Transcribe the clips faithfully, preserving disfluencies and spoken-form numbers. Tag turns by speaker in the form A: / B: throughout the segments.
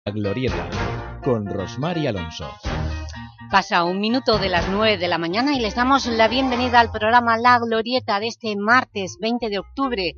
A: La Glorieta, con Rosmar y Alonso.
B: Pasa un minuto de las nueve de la mañana y les damos la bienvenida al programa La Glorieta de este martes veinte de octubre.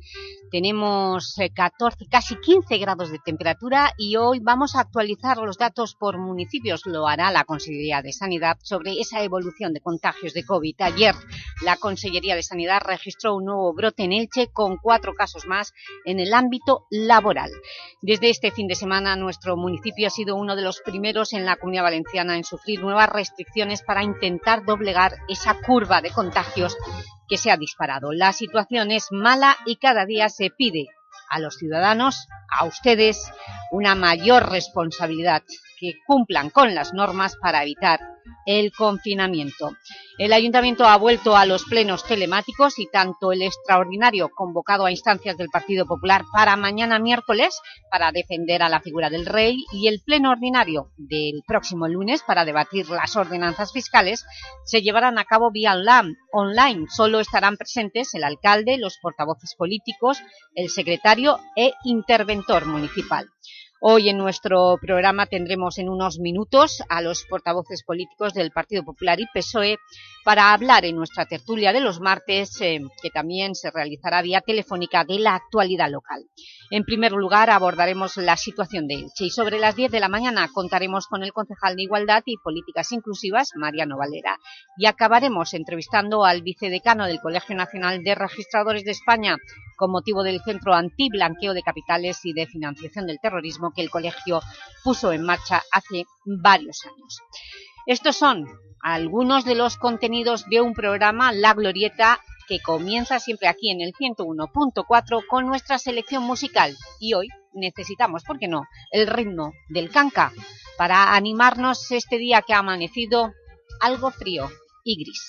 B: Tenemos catorce, casi quince grados de temperatura y hoy vamos a actualizar los datos por municipios. Lo hará la Consellería de Sanidad sobre esa evolución de contagios de COVID. Ayer la Consellería de Sanidad registró un nuevo brote en Elche con cuatro casos más en el ámbito laboral. Desde este fin de semana nuestro municipio ha sido uno de los primeros en la Comunidad Valenciana en sufrir nuevas restricciones para intentar doblegar esa curva de contagios que se ha disparado. La situación es mala y cada día se pide a los ciudadanos, a ustedes, una mayor responsabilidad, que cumplan con las normas para evitar el confinamiento. El Ayuntamiento ha vuelto a los plenos telemáticos y tanto el extraordinario convocado a instancias del Partido Popular para mañana miércoles para defender a la figura del Rey y el pleno ordinario del próximo lunes para debatir las ordenanzas fiscales se llevarán a cabo vía online. Solo estarán presentes el alcalde, los portavoces políticos, el secretario e interventor municipal. Hoy en nuestro programa tendremos en unos minutos a los portavoces políticos del Partido Popular y P S O E para hablar en nuestra tertulia de los martes, eh, que también se realizará vía telefónica, de la actualidad local. En primer lugar abordaremos la situación de Elche y sobre las diez de la mañana contaremos con el concejal de Igualdad y Políticas Inclusivas, Mariano Valera, y acabaremos entrevistando al vicedecano del Colegio Nacional de Registradores de España con motivo del Centro Antiblanqueo de Capitales y de Financiación del Terrorismo que el colegio puso en marcha hace varios años. Estos son algunos de los contenidos de un programa, La Glorieta, que comienza siempre aquí en el ciento uno punto cuatro con nuestra selección musical. Y hoy necesitamos, ¿por qué no?, el ritmo del canca para animarnos este día que ha amanecido algo frío y gris.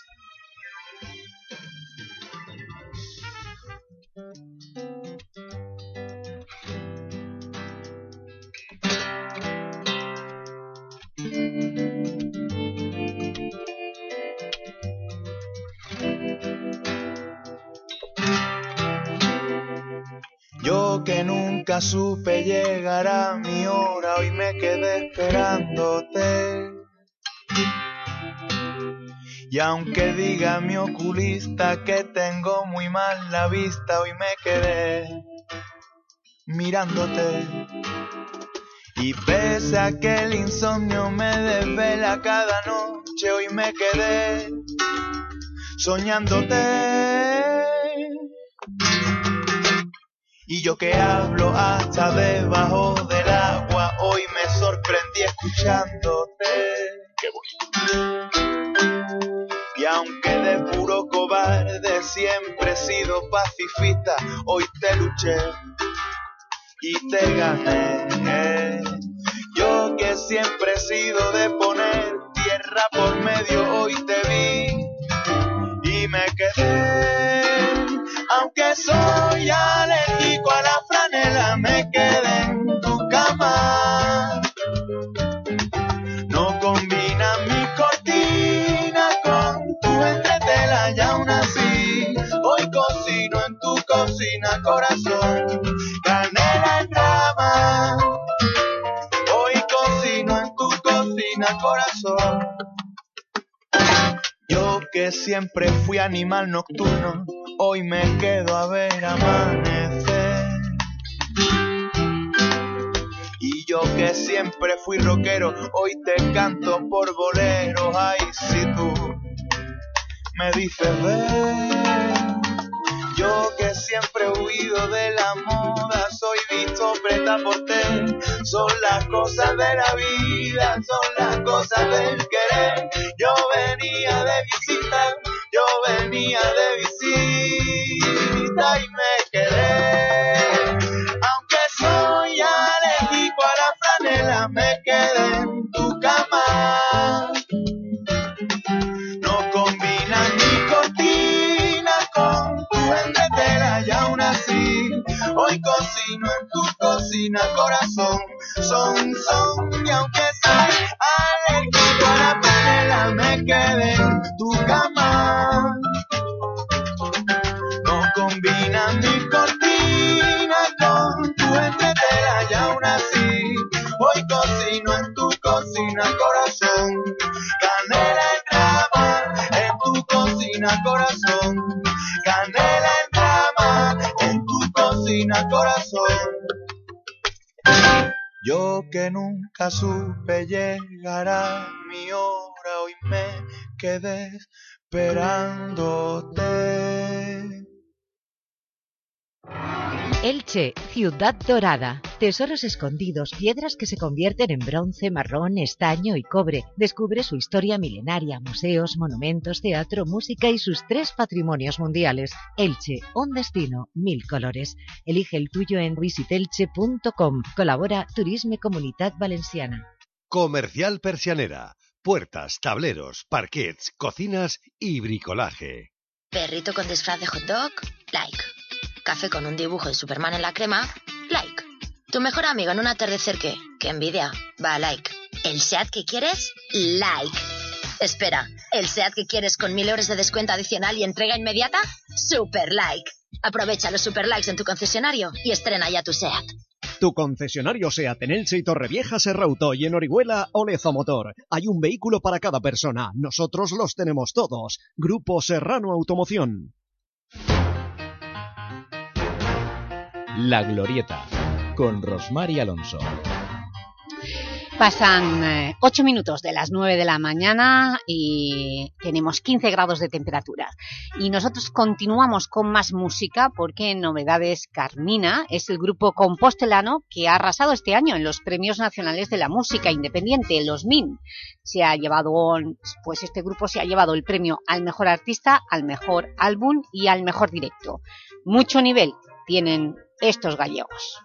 C: Yo que nunca supe llegar a mi hora, hoy me quedé esperándote. Y aunque diga mi oculista que tengo muy mal la vista, hoy me quedé mirándote. Y pese a que el insomnio me desvela cada noche, hoy me quedé soñándote. Y yo que hablo hasta debajo del agua, hoy me sorprendí escuchándote. Qué bonito. Y aunque de puro cobarde siempre he sido pacifista, hoy te luché y te gané. Yo que siempre he sido de poner tierra por medio, hoy te vi y me quedé. Aunque soy alérgico a la franela, me quedé en tu cama. No combina mi cortina con tu entretela y aún así hoy cocino en tu cocina, corazón, canela en rama. Hoy cocino en tu cocina, corazón. Yo que siempre fui animal nocturno, hoy me quedo a ver amanecer. Y yo que siempre fui rockero, hoy te canto por boleros. Ay, si tú me dices ven. Yo que siempre he huido de la moda, soy visto preta por té. Son las cosas de la vida, son las cosas del querer. Yo venía de visita, yo venía de visita y me quedé. Aunque soy alérgico a la franela, me quedé en tu cama. No combina mi cortina con tu entretela y aún así hoy cocino en tu cocina, corazón, son, son. Y aunque soy alérgico a la franela, me quedé en tu cama. No combina mi cortina con tu entretela y aún así hoy cocino cocino en tu cocina, corazón. Canela en rama, en tu cocina, corazón. Canela en rama, en tu cocina, corazón. Yo que nunca supe llegar a mi hora, hoy me quedé esperándote.
D: Elche, ciudad dorada. Tesoros escondidos, piedras que se convierten en bronce, marrón, estaño y cobre. Descubre su historia milenaria, museos, monumentos, teatro, música y sus tres patrimonios mundiales. Elche, un destino, mil colores. Elige el tuyo en visitelche punto com. Colabora Turisme Comunitat Valenciana.
E: Comercial Persianera. Puertas, tableros, parquets, cocinas y bricolaje.
F: Perrito con disfraz de hot dog, like. Café con un dibujo de Superman en la crema, like. Tu mejor amigo en un atardecer, ¿qué? ¡Qué envidia! Va, like. ¿El SEAT que quieres? Like. Espera, ¿el SEAT que quieres con mil euros de descuento adicional y entrega inmediata? Super like. Aprovecha los super likes en tu concesionario y estrena ya tu SEAT.
G: Tu concesionario SEAT en Elche y Torrevieja, Serrauto, y en Orihuela, Olezo Motor. Hay un vehículo para cada persona. Nosotros los tenemos todos. Grupo Serrano Automoción.
A: La Glorieta, con Rosmar y Alonso.
B: Pasan eh, ocho minutos de las nueve de la mañana y tenemos quince grados de temperatura. Y nosotros continuamos con más música porque en Novedades Carmina es el grupo compostelano que ha arrasado este año en los Premios Nacionales de la Música Independiente, los M I N. Se ha llevado, pues este grupo se ha llevado el premio al mejor artista, al mejor álbum y al mejor directo. Mucho nivel tienen estos gallegos.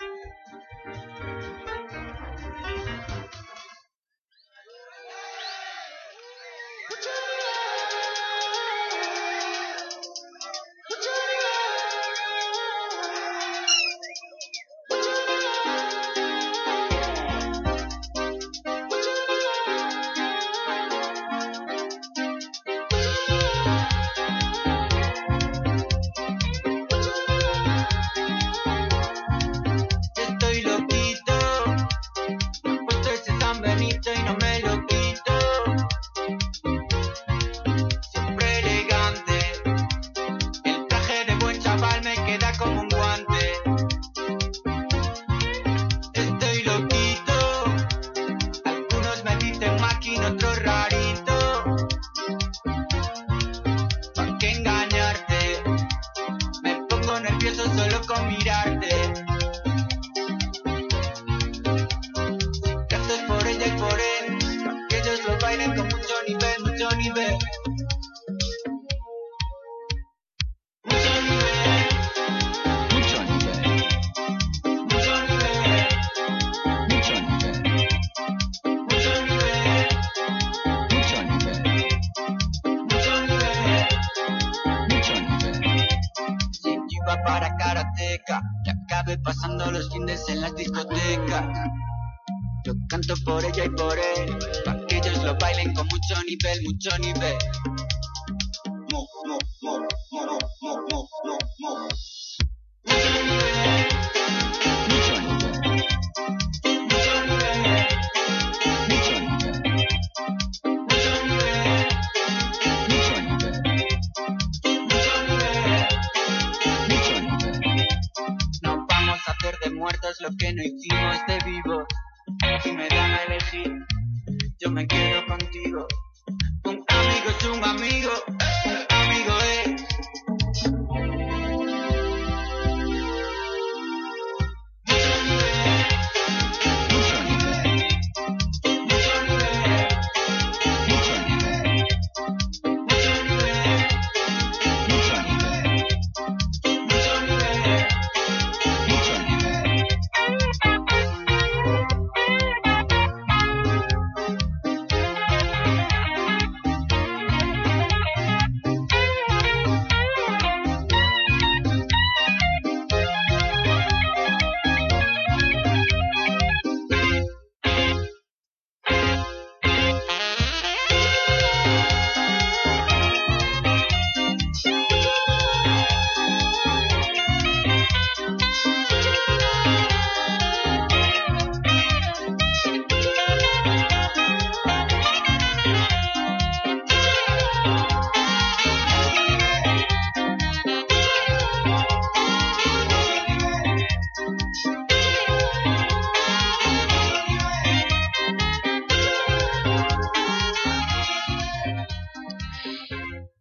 C: Mucho nivel. Mo, mo, mo, mo, mo, mo, mo, mo. Mucho nivel. Mucho nivel. Mucho nivel. Mucho nivel. Mucho nivel. Mucho nivel. Mucho nivel. Mucho nivel. No vamos a hacer de muertos lo que no hicimos de vivos. Si me dan a elegir, yo me quedo contigo. Un amigo es un amigo, un amigo es. Mucho nivel, mucho nivel, mucho nivel, mucho nivel, mucho nivel, mucho nivel, mucho nivel, mucho nivel.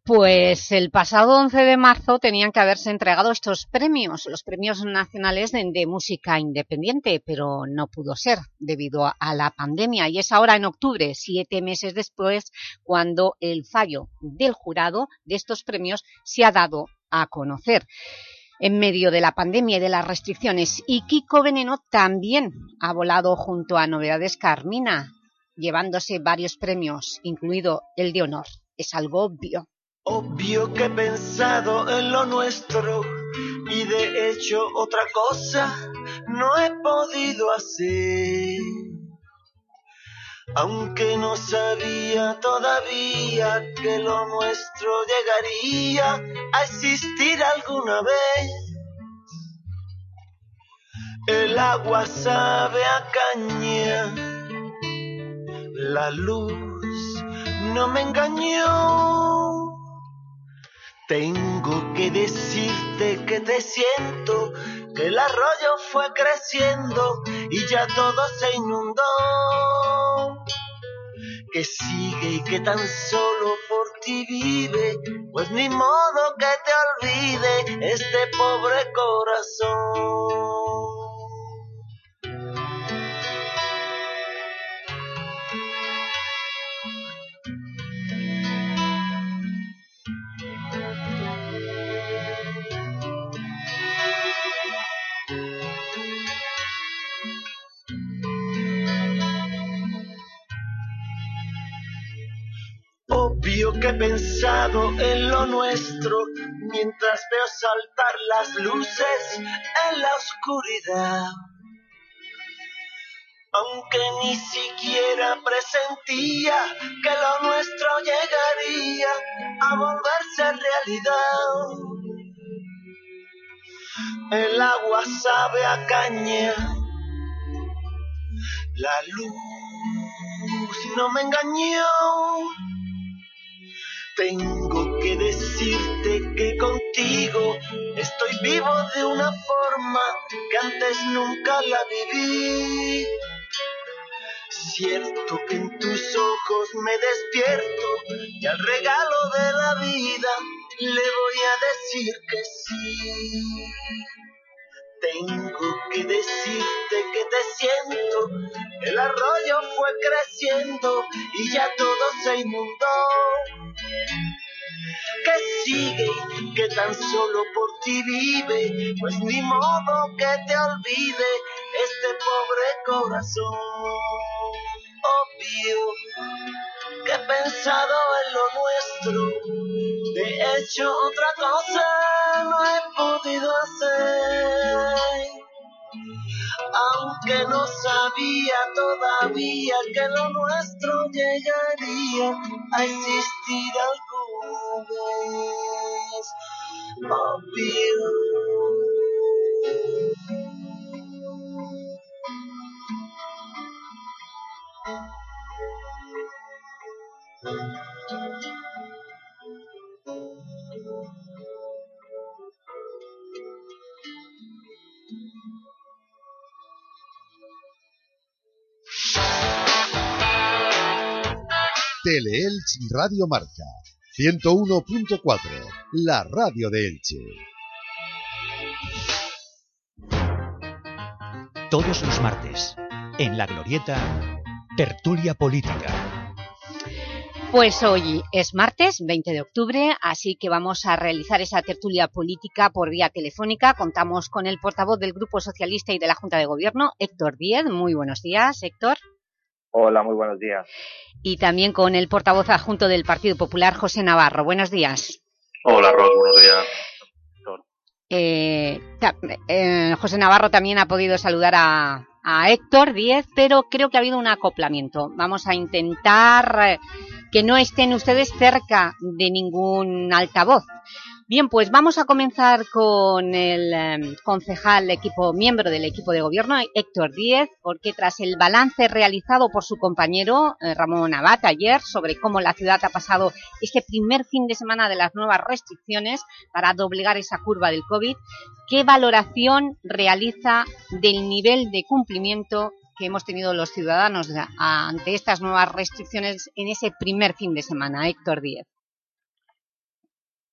B: Pues el pasado once de marzo tenían que haberse entregado estos premios, los premios nacionales de, de música independiente, pero no pudo ser debido a, a la pandemia, y es ahora en octubre, siete meses después, cuando el fallo del jurado de estos premios se ha dado a conocer en medio de la pandemia y de las restricciones. Y Kiko Veneno también ha volado junto a Novedades Carmina, llevándose varios premios, incluido el de honor. Es algo obvio.
H: Obvio que he pensado en lo nuestro y de hecho otra cosa no he podido hacer. Aunque no sabía todavía que lo nuestro llegaría a existir alguna vez. El agua sabe a caña, la luz no me engañó. Tengo que decirte que te siento, que el arroyo fue creciendo y ya todo se inundó. Que sigue y que tan solo por ti vive, pues ni modo que te olvide este pobre corazón. Obvio que he pensado en lo nuestro mientras veo saltar las luces en la oscuridad. Aunque ni siquiera presentía que lo nuestro llegaría a volverse realidad. El agua sabe a caña, la luz no me engañó. Tengo que decirte que contigo estoy vivo de una forma que antes nunca la viví. Cierto que en tus ojos me despierto y al regalo de la vida le voy a decir que sí. Tengo que decirte que te siento, el arroyo fue creciendo y ya todo se inundó. Que sigue, que tan solo por ti vive, pues ni modo que te olvide este pobre corazón. Obvio que he pensado en lo nuestro, de hecho otra cosa no he podido hacer. Aunque no sabía todavía que lo nuestro llegaría a existir alguna vez. Obvio.
E: Teleelch Radio Marca ciento uno punto cuatro, la radio de Elche.
A: Todos los martes, en La Glorieta, tertulia política.
B: Pues hoy es martes, veinte de octubre, así que vamos a realizar esa tertulia política por vía telefónica. Contamos con el portavoz del Grupo Socialista y de la Junta de Gobierno, Héctor Díez. Muy buenos días, Héctor.
I: Hola, muy buenos días.
B: Y también con el portavoz adjunto del Partido Popular, José Navarro. Buenos días.
I: Hola, Ros, buenos días.
B: Eh, eh, José Navarro también ha podido saludar a, a Héctor Díez, pero creo que ha habido un acoplamiento. Vamos a intentar eh, que no estén ustedes cerca de ningún altavoz. Bien, pues vamos a comenzar con el eh, concejal, equipo miembro del equipo de gobierno, Héctor Díez, porque tras el balance realizado por su compañero eh, Ramón Abad ayer sobre cómo la ciudad ha pasado este primer fin de semana de las nuevas restricciones para doblegar esa curva del COVID, ¿qué valoración realiza del nivel de cumplimiento que hemos tenido los ciudadanos ante estas nuevas restricciones en ese primer fin de semana? Héctor Díez.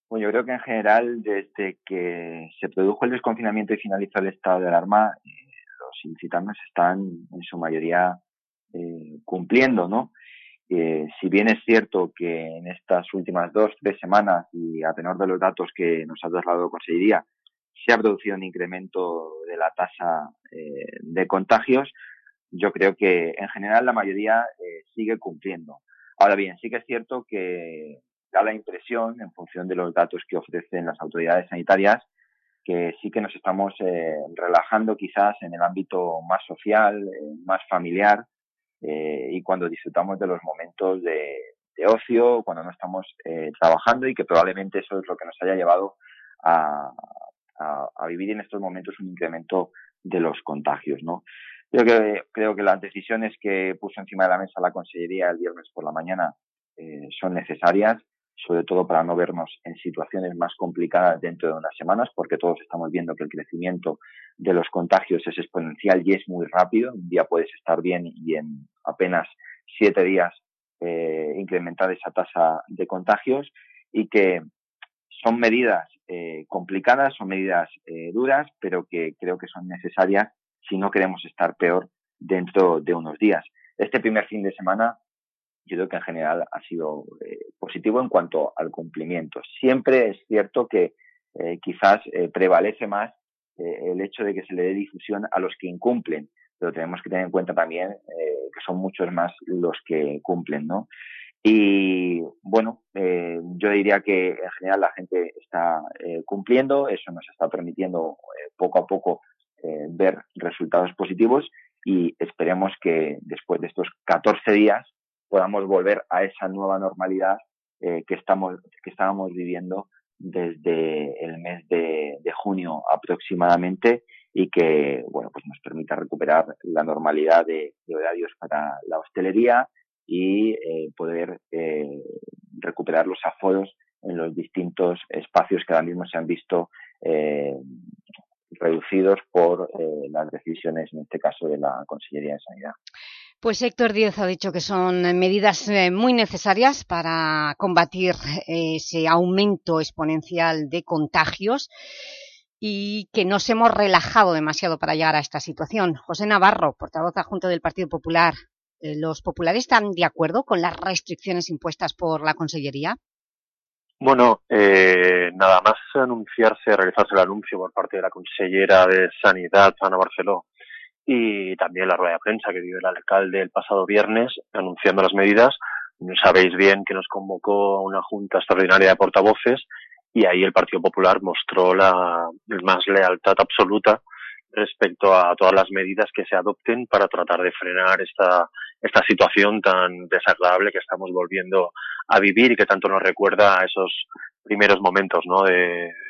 I: Bueno, yo creo que en general, desde que se produjo el desconfinamiento y finalizó el estado de alarma, eh, los ilicitanos están en su mayoría eh, cumpliendo, ¿no? Eh, si bien es cierto que en estas últimas dos, tres semanas, y a tenor de los datos que nos ha trasladado Consellería, se ha producido un incremento de la tasa eh, de contagios, yo creo que en general la mayoría eh, sigue cumpliendo. Ahora bien, sí que es cierto que da la impresión, en función de los datos que ofrecen las autoridades sanitarias, que sí que nos estamos eh, relajando quizás en el ámbito más social, eh, más familiar, eh, y cuando disfrutamos de los momentos de, de ocio, cuando no estamos eh, trabajando, y que probablemente eso es lo que nos haya llevado a, a, a vivir en estos momentos un incremento de los contagios, ¿no? Creo que, creo que las decisiones que puso encima de la mesa la Consellería el viernes por la mañana eh, son necesarias, sobre todo para no vernos en situaciones más complicadas dentro de unas semanas, porque todos estamos viendo que el crecimiento de los contagios es exponencial y es muy rápido. Un día puedes estar bien y en apenas siete días eh, incrementar esa tasa de contagios, y que son medidas eh, complicadas, son medidas eh, duras, pero que creo que son necesarias si no queremos estar peor dentro de unos días. Este primer fin de semana yo creo que en general ha sido eh, positivo en cuanto al cumplimiento. Siempre es cierto que eh, quizás eh, prevalece más eh, el hecho de que se le dé difusión a los que incumplen, pero tenemos que tener en cuenta también eh, que son muchos más los que cumplen, ¿no? Y bueno, eh, yo diría que en general la gente está eh, cumpliendo, eso nos está permitiendo eh, poco a poco eh, ver resultados positivos, y esperemos que después de estos catorce días podamos volver a esa nueva normalidad eh, que estamos que estábamos viviendo desde el mes de, de junio aproximadamente, y que bueno, pues nos permita recuperar la normalidad de, de horarios para la hostelería y eh, poder eh, recuperar los aforos en los distintos espacios que ahora mismo se han visto eh, reducidos por eh, las decisiones, en este caso, de la Consellería de Sanidad.
B: Pues Héctor Díez ha dicho que son medidas eh, muy necesarias para combatir eh, ese aumento exponencial de contagios, y que nos hemos relajado demasiado para llegar a esta situación. José Navarro, portavoz adjunto del Partido Popular, eh, ¿los populares están de acuerdo con las restricciones impuestas por la Consellería?
J: Bueno, eh, nada más anunciarse, realizarse el anuncio por parte de la consellera de Sanidad, Ana Barceló, y también la rueda de prensa que dio el alcalde el pasado viernes anunciando las medidas, sabéis bien que nos convocó una junta extraordinaria de portavoces, y ahí el Partido Popular mostró la más lealtad absoluta respecto a todas las medidas que se adopten para tratar de frenar esta esta situación tan desagradable que estamos volviendo a vivir y que tanto nos recuerda a esos primeros momentos, ¿no?, de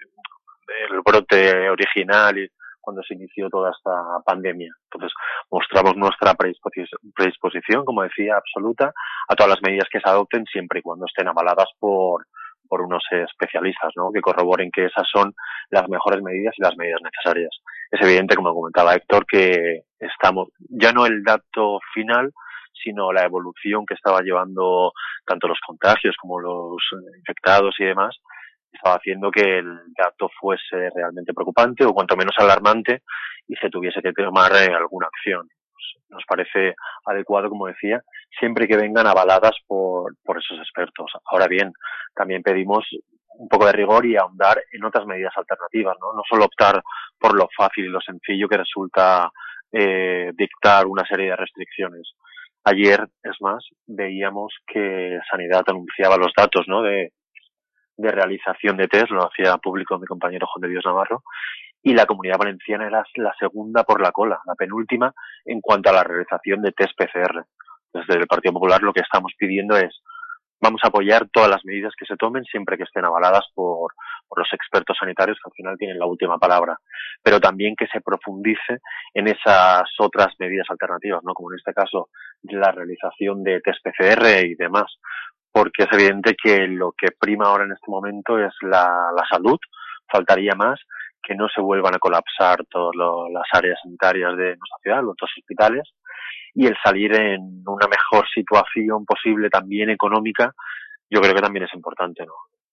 J: del brote original y cuando se inició toda esta pandemia. Entonces, mostramos nuestra predisposición, como decía, absoluta a todas las medidas que se adopten, siempre y cuando estén avaladas por por unos especialistas, ¿no?, que corroboren que esas son las mejores medidas y las medidas necesarias. Es evidente, como comentaba Héctor, que estamos, ya no el dato final, sino la evolución que estaba llevando tanto los contagios como los infectados y demás, estaba haciendo que el dato fuese realmente preocupante o cuanto menos alarmante y se tuviese que tomar eh, alguna acción. Nos parece adecuado, como decía, siempre que vengan avaladas por, por esos expertos. Ahora bien, también pedimos un poco de rigor y ahondar en otras medidas alternativas, ¿no? No solo optar por lo fácil y lo sencillo que resulta eh, dictar una serie de restricciones. Ayer, es más, veíamos que Sanidad anunciaba los datos, ¿no?, de, de realización de test, lo hacía público mi compañero Juan de Dios Navarro, y la Comunidad Valenciana era la segunda por la cola, la penúltima en cuanto a la realización de test P C R. Desde el Partido Popular lo que estamos pidiendo es, vamos a apoyar todas las medidas que se tomen siempre que estén avaladas por, por los expertos sanitarios, que al final tienen la última palabra, pero también que se profundice en esas otras medidas alternativas, ¿no?, como en este caso la realización de test P C R y demás, porque es evidente que lo que prima ahora en este momento es la, la salud, faltaría más, que no se vuelvan a colapsar todas las áreas sanitarias de nuestra ciudad, los dos hospitales, y el salir en una mejor situación posible también económica, yo creo que también es importante, ¿no?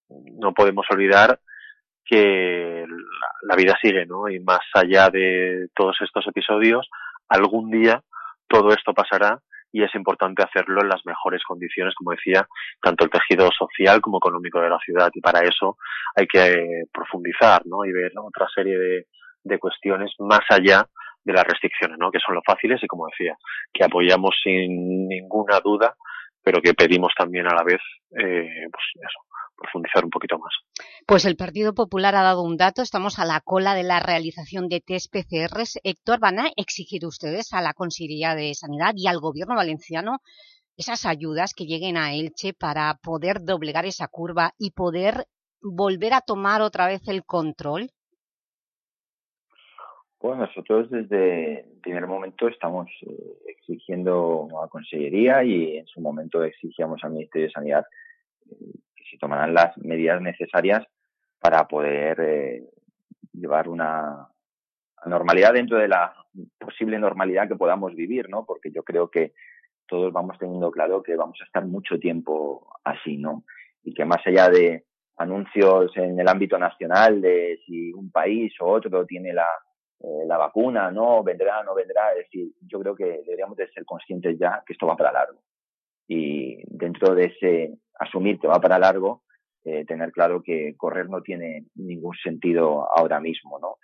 J: no podemos olvidar que la, la vida sigue, ¿no? Y más allá de todos estos episodios, algún día todo esto pasará y es importante hacerlo en las mejores condiciones, como decía, tanto el tejido social como económico de la ciudad, y para eso hay que eh, profundizar, ¿no? Y ver, ¿no?, otra serie de, de cuestiones más allá de las restricciones, ¿no?, que son lo fáciles y, como decía, que apoyamos sin ninguna duda, pero que pedimos también a la vez, eh, pues eso, profundizar un poquito más.
B: Pues el Partido Popular ha dado un dato, estamos a la cola de la realización de test P C Rs. Héctor, ¿van a exigir ustedes a la Consellería de Sanidad y al Gobierno valenciano esas ayudas que lleguen a Elche para poder doblegar esa curva y poder volver a tomar otra vez el control?
I: Pues nosotros desde el primer momento estamos eh, exigiendo a la Consellería y en su momento exigíamos al Ministerio de Sanidad eh, que se tomaran las medidas necesarias para poder eh, llevar una normalidad dentro de la posible normalidad que podamos vivir, ¿no? Porque yo creo que todos vamos teniendo claro que vamos a estar mucho tiempo así, ¿no? Y que más allá de anuncios en el ámbito nacional de si un país o otro tiene la, eh, la vacuna, no, vendrá, no vendrá, es decir, yo creo que deberíamos de ser conscientes ya que esto va para largo. Y dentro de ese asumir que va para largo, eh, tener claro que correr no tiene ningún sentido ahora mismo, ¿no?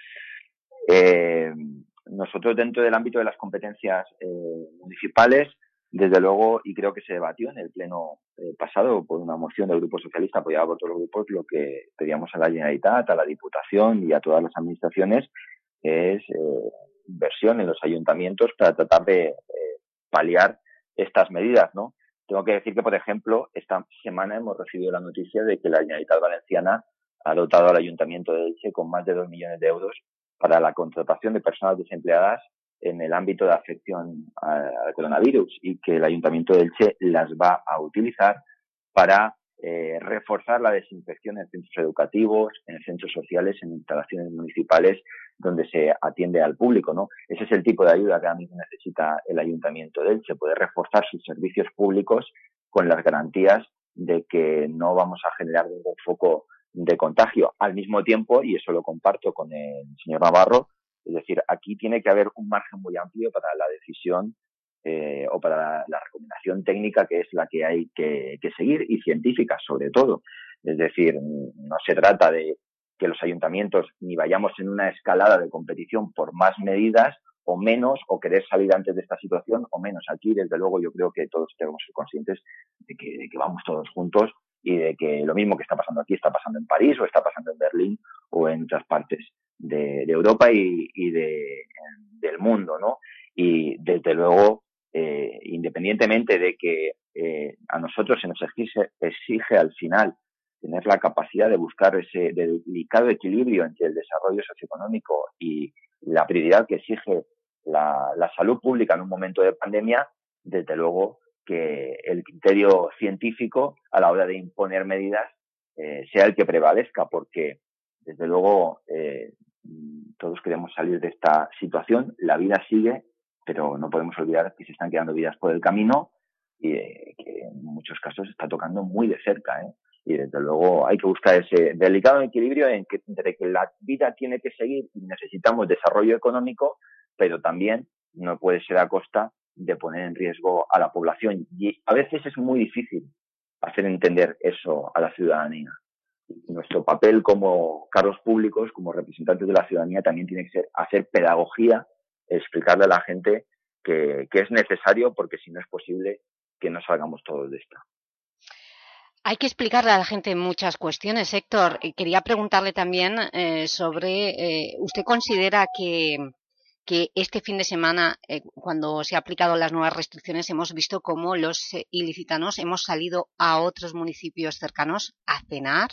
I: Eh, nosotros dentro del ámbito de las competencias eh, municipales, desde luego, y creo que se debatió en el pleno eh, pasado por una moción del Grupo Socialista apoyada por todos los grupos, lo que pedíamos a la Generalitat, a la Diputación y a todas las administraciones es eh, inversión en los ayuntamientos para tratar de eh, paliar estas medidas, ¿no? Tengo que decir que, por ejemplo, esta semana hemos recibido la noticia de que la Generalitat Valenciana ha dotado al Ayuntamiento de Elche con más de dos millones de euros para la contratación de personas desempleadas en el ámbito de afección al coronavirus y que el Ayuntamiento de Elche las va a utilizar para eh, reforzar la desinfección en centros educativos, en centros sociales, en instalaciones municipales donde se atiende al público, ¿no? Ese es el tipo de ayuda que ahora mismo necesita el Ayuntamiento de Elche, poder reforzar sus servicios públicos con las garantías de que no vamos a generar ningún foco de contagio. Al mismo tiempo, y eso lo comparto con el señor Navarro, es decir, aquí tiene que haber un margen muy amplio para la decisión eh, o para la, la recomendación técnica que es la que hay que, que seguir y científica sobre todo. Es decir, no se trata de que los ayuntamientos ni vayamos en una escalada de competición por más medidas o menos, o querer salir antes de esta situación o menos. Aquí, desde luego, yo creo que todos tenemos que ser conscientes de que, de que vamos todos juntos y de que lo mismo que está pasando aquí está pasando en París o está pasando en Berlín o en otras partes de, de Europa y, y de, del mundo, ¿no? Y desde luego, eh, independientemente de que eh, a nosotros se nos exige, exige al final tener la capacidad de buscar ese delicado equilibrio entre el desarrollo socioeconómico y la prioridad que exige la, la salud pública en un momento de pandemia, desde luego que el criterio científico a la hora de imponer medidas eh, sea el que prevalezca, porque desde luego eh, todos queremos salir de esta situación, la vida sigue, pero no podemos olvidar que se están quedando vidas por el camino y eh, que en muchos casos está tocando muy de cerca, ¿eh? Y desde luego hay que buscar ese delicado equilibrio en que, entre que la vida tiene que seguir y necesitamos desarrollo económico, pero también no puede ser a costa de poner en riesgo a la población. Y a veces es muy difícil hacer entender eso a la ciudadanía. Nuestro papel como cargos públicos, como representantes de la ciudadanía, también tiene que ser hacer pedagogía, explicarle a la gente que, que es necesario, porque si no es posible que no salgamos todos de esta.
B: Hay que explicarle a la gente muchas cuestiones, Héctor. Quería preguntarle también eh, sobre... Eh, ¿usted considera que, que este fin de semana, eh, cuando se han aplicado las nuevas restricciones, hemos visto cómo los eh, ilicitanos hemos salido a otros municipios cercanos a cenar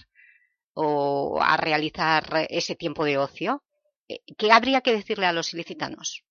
B: o a realizar ese tiempo de ocio? ¿Qué habría que decirle a los ilicitanos?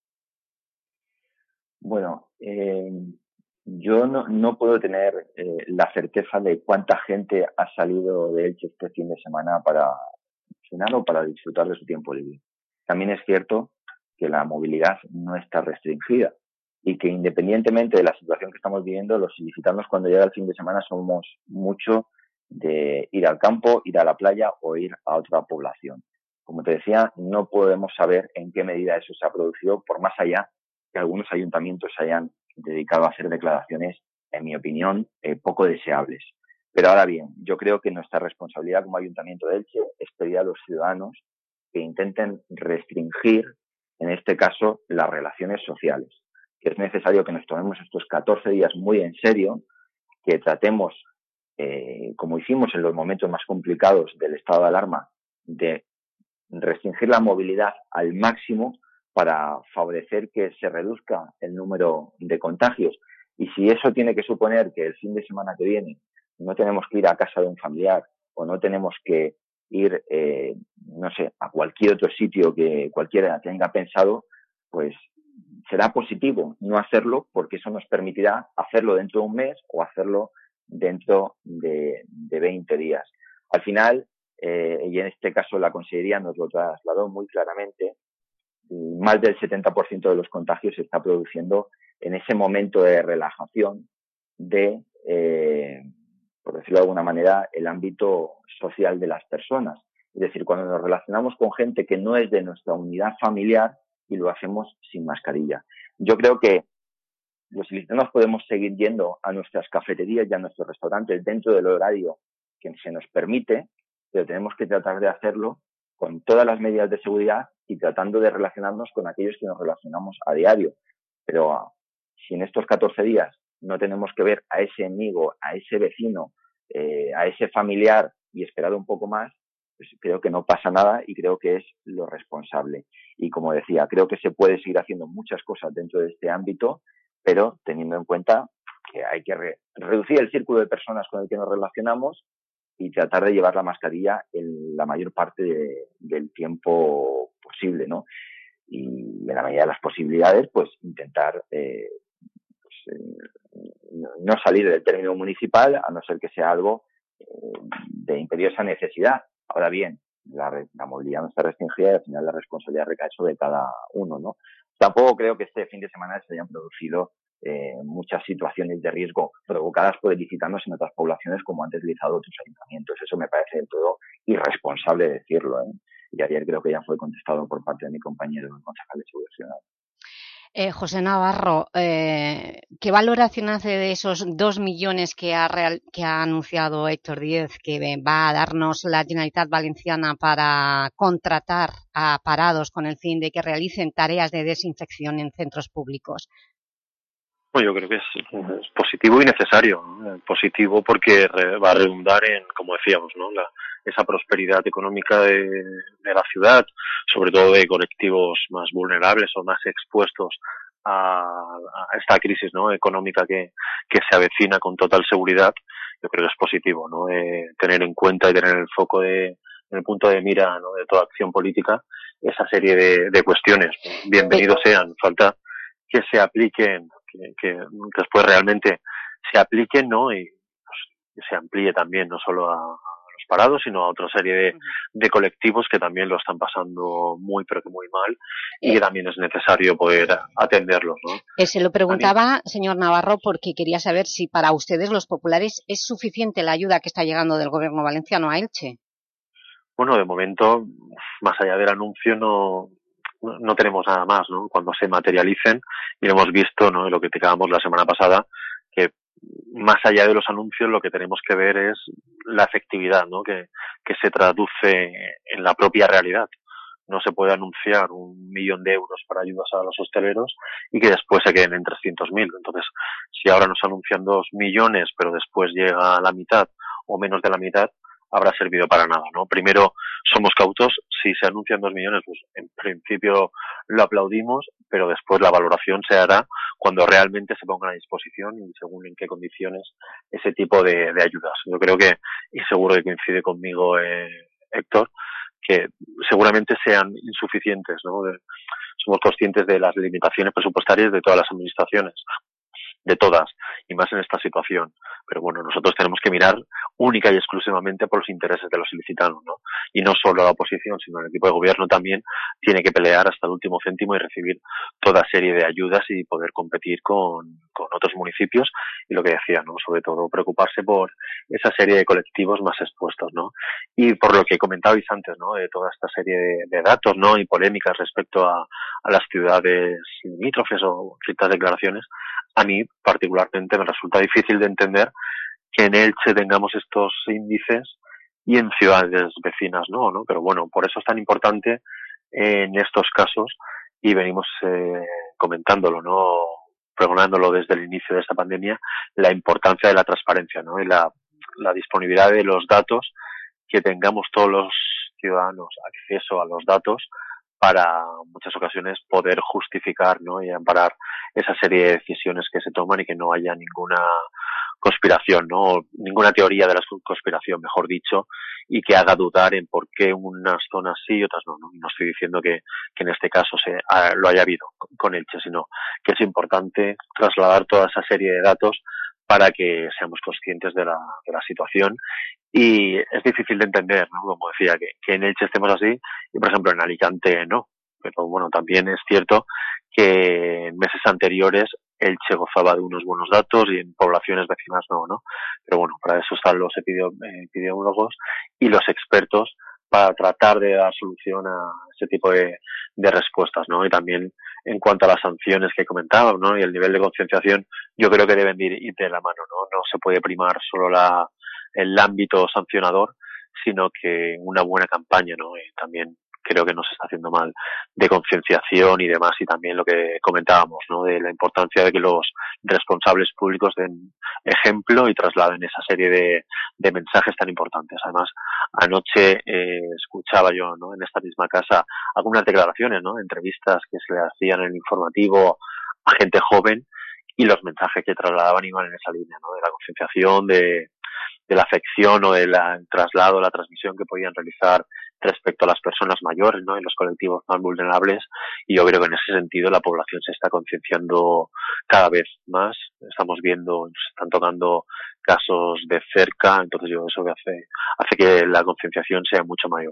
I: Bueno... Eh... Yo no, no puedo tener eh, la certeza de cuánta gente ha salido de Elche este fin de semana para cenar o para disfrutar de su tiempo libre. También es cierto que la movilidad no está restringida y que independientemente de la situación que estamos viviendo, los ilicitanos cuando llega el fin de semana somos mucho de ir al campo, ir a la playa o ir a otra población. Como te decía, no podemos saber en qué medida eso se ha producido, por más allá que algunos ayuntamientos se hayan dedicado a hacer declaraciones, en mi opinión, eh, poco deseables. Pero ahora bien, yo creo que nuestra responsabilidad como Ayuntamiento de Elche es pedir a los ciudadanos que intenten restringir, en este caso, las relaciones sociales. Que es necesario que nos tomemos estos catorce días muy en serio, que tratemos, eh, como hicimos en los momentos más complicados del estado de alarma, de restringir la movilidad al máximo para favorecer que se reduzca el número de contagios. Y si eso tiene que suponer que el fin de semana que viene no tenemos que ir a casa de un familiar o no tenemos que ir, eh, no sé, a cualquier otro sitio que cualquiera tenga pensado, pues será positivo no hacerlo, porque eso nos permitirá hacerlo dentro de un mes o hacerlo dentro de, de veinte días. Al final, eh, y en este caso la Consellería nos lo trasladó muy claramente, más del setenta por ciento de los contagios se está produciendo en ese momento de relajación de, eh, por decirlo de alguna manera, el ámbito social de las personas. Es decir, cuando nos relacionamos con gente que no es de nuestra unidad familiar y lo hacemos sin mascarilla. Yo creo que los ilicitanos podemos seguir yendo a nuestras cafeterías y a nuestros restaurantes dentro del horario que se nos permite, pero tenemos que tratar de hacerlo con todas las medidas de seguridad y tratando de relacionarnos con aquellos que nos relacionamos a diario. Pero uh, si en estos catorce días no tenemos que ver a ese amigo, a ese vecino, eh, a ese familiar y esperar un poco más, pues creo que no pasa nada y creo que es lo responsable. Y como decía, creo que se puede seguir haciendo muchas cosas dentro de este ámbito, pero teniendo en cuenta que hay que re- reducir el círculo de personas con el que nos relacionamos y tratar de llevar la mascarilla en la mayor parte de, del tiempo posible, ¿no? Y en la medida de las posibilidades, pues intentar eh, pues, eh, no salir del término municipal, a no ser que sea algo eh, de imperiosa necesidad. Ahora bien, la, la movilidad no está restringida y al final la responsabilidad recae sobre cada uno, ¿no? Tampoco creo que este fin de semana se hayan producido eh, muchas situaciones de riesgo provocadas por ilicitanos en otras poblaciones, como han deslizado otros ayuntamientos. Eso me parece del todo irresponsable decirlo, ¿eh? Y ayer creo que ya fue contestado por parte de mi compañero, el concejal de Seguridad Ciudadana.
B: Eh, José Navarro, eh, ¿qué valoración hace de esos dos millones que ha, real, que ha anunciado Héctor Díez que va a darnos la Generalitat Valenciana para contratar a parados con el fin de que realicen tareas de desinfección en centros públicos?
J: Bueno, yo creo que es, es positivo y necesario, ¿no? Positivo porque re, va a redundar en, como decíamos, ¿no? La, esa prosperidad económica de, de la ciudad, sobre todo de colectivos más vulnerables o más expuestos a, a esta crisis, ¿no? Económica que, que se avecina con total seguridad. Yo creo que es positivo, ¿no? Eh, tener en cuenta y tener en el foco de, en el punto de mira, ¿no? De toda acción política esa serie de, de cuestiones. Bienvenidos sean, falta que se apliquen, que, que, que después realmente se apliquen, ¿no? Y pues, que se amplíe también no solo a, a los parados, sino a otra serie de, de colectivos que también lo están pasando muy, pero que muy mal y que también es necesario poder atenderlos, ¿no?
B: Eh, se lo preguntaba, señor Navarro, porque quería saber si para ustedes, los populares, es suficiente la ayuda que está llegando del gobierno valenciano a Elche.
J: Bueno, de momento, más allá del anuncio, no... no tenemos nada más, ¿no? Cuando se materialicen, y lo hemos visto, ¿no? Lo que criticábamos la semana pasada, que más allá de los anuncios lo que tenemos que ver es la efectividad, ¿no? Que, que se traduce en la propia realidad. No se puede anunciar un millón de euros para ayudas a los hosteleros y que después se queden en trescientos mil. Entonces, si ahora nos anuncian dos millones, pero después llega a la mitad o menos de la mitad, habrá servido para nada, ¿no? Primero, somos cautos. Si se anuncian dos millones, pues en principio lo aplaudimos, pero después la valoración se hará cuando realmente se pongan a disposición y según en qué condiciones ese tipo de, de ayudas. Yo creo que, y seguro que coincide conmigo eh, Héctor, que seguramente sean insuficientes, ¿no? De, somos conscientes de las limitaciones presupuestarias de todas las administraciones, de todas, y más en esta situación. Pero bueno, nosotros tenemos que mirar única y exclusivamente por los intereses de los ilicitanos, ¿no? Y no solo la oposición, sino el equipo de gobierno también tiene que pelear hasta el último céntimo y recibir toda serie de ayudas y poder competir con, con otros municipios y lo que decía, ¿no? Sobre todo preocuparse por esa serie de colectivos más expuestos, ¿no? Y por lo que comentabais antes, ¿no? De toda esta serie de, de datos, ¿no? Y polémicas respecto a, a las ciudades limítrofes o ciertas declaraciones, a mí particularmente me resulta difícil de entender que en Elche tengamos estos índices y en ciudades vecinas no, ¿no? Pero bueno, por eso es tan importante eh, en estos casos, y venimos eh, comentándolo, ¿no? Pregonándolo desde el inicio de esta pandemia, la importancia de la transparencia, ¿no? Y la, la disponibilidad de los datos, que tengamos todos los ciudadanos acceso a los datos para en muchas ocasiones poder justificar, ¿no? Y amparar esa serie de decisiones que se toman y que no haya ninguna conspiración, ¿no? Ninguna teoría de la conspiración, mejor dicho, y que haga dudar en por qué unas zonas sí y otras no. No, no estoy diciendo que, que en este caso se ah, lo haya habido con Elche, sino que es importante trasladar toda esa serie de datos para que seamos conscientes de la, de la situación. Y es difícil de entender, ¿no? Como decía, que, que en Elche estemos así y, por ejemplo, en Alicante no. Pero bueno, también es cierto que en meses anteriores Elche gozaba de unos buenos datos y en poblaciones vecinas no, ¿no? Pero bueno, para eso están los epidemiólogos y los expertos para tratar de dar solución a ese tipo de, de respuestas, ¿no? Y también en cuanto a las sanciones que comentaba, ¿no? Y el nivel de concienciación, yo creo que deben ir, ir de la mano, ¿no? No se puede primar solo la, el ámbito sancionador, sino que una buena campaña, ¿no? Y también creo que no se está haciendo mal de concienciación y demás, y también lo que comentábamos, ¿no? De la importancia de que los responsables públicos den ejemplo y trasladen esa serie de, de mensajes tan importantes. Además, anoche eh, escuchaba yo, ¿no? En esta misma casa algunas declaraciones, ¿no? Entrevistas que se le hacían en el informativo a gente joven, y los mensajes que trasladaban iban en esa línea, ¿no? De la concienciación, de de la afección o del traslado, la transmisión que podían realizar respecto a las personas mayores, ¿no? Y los colectivos más vulnerables. Y yo creo que en ese sentido la población se está concienciando cada vez más. Estamos viendo, nos están tocando casos de cerca, entonces yo eso que hace, hace que la concienciación sea mucho mayor.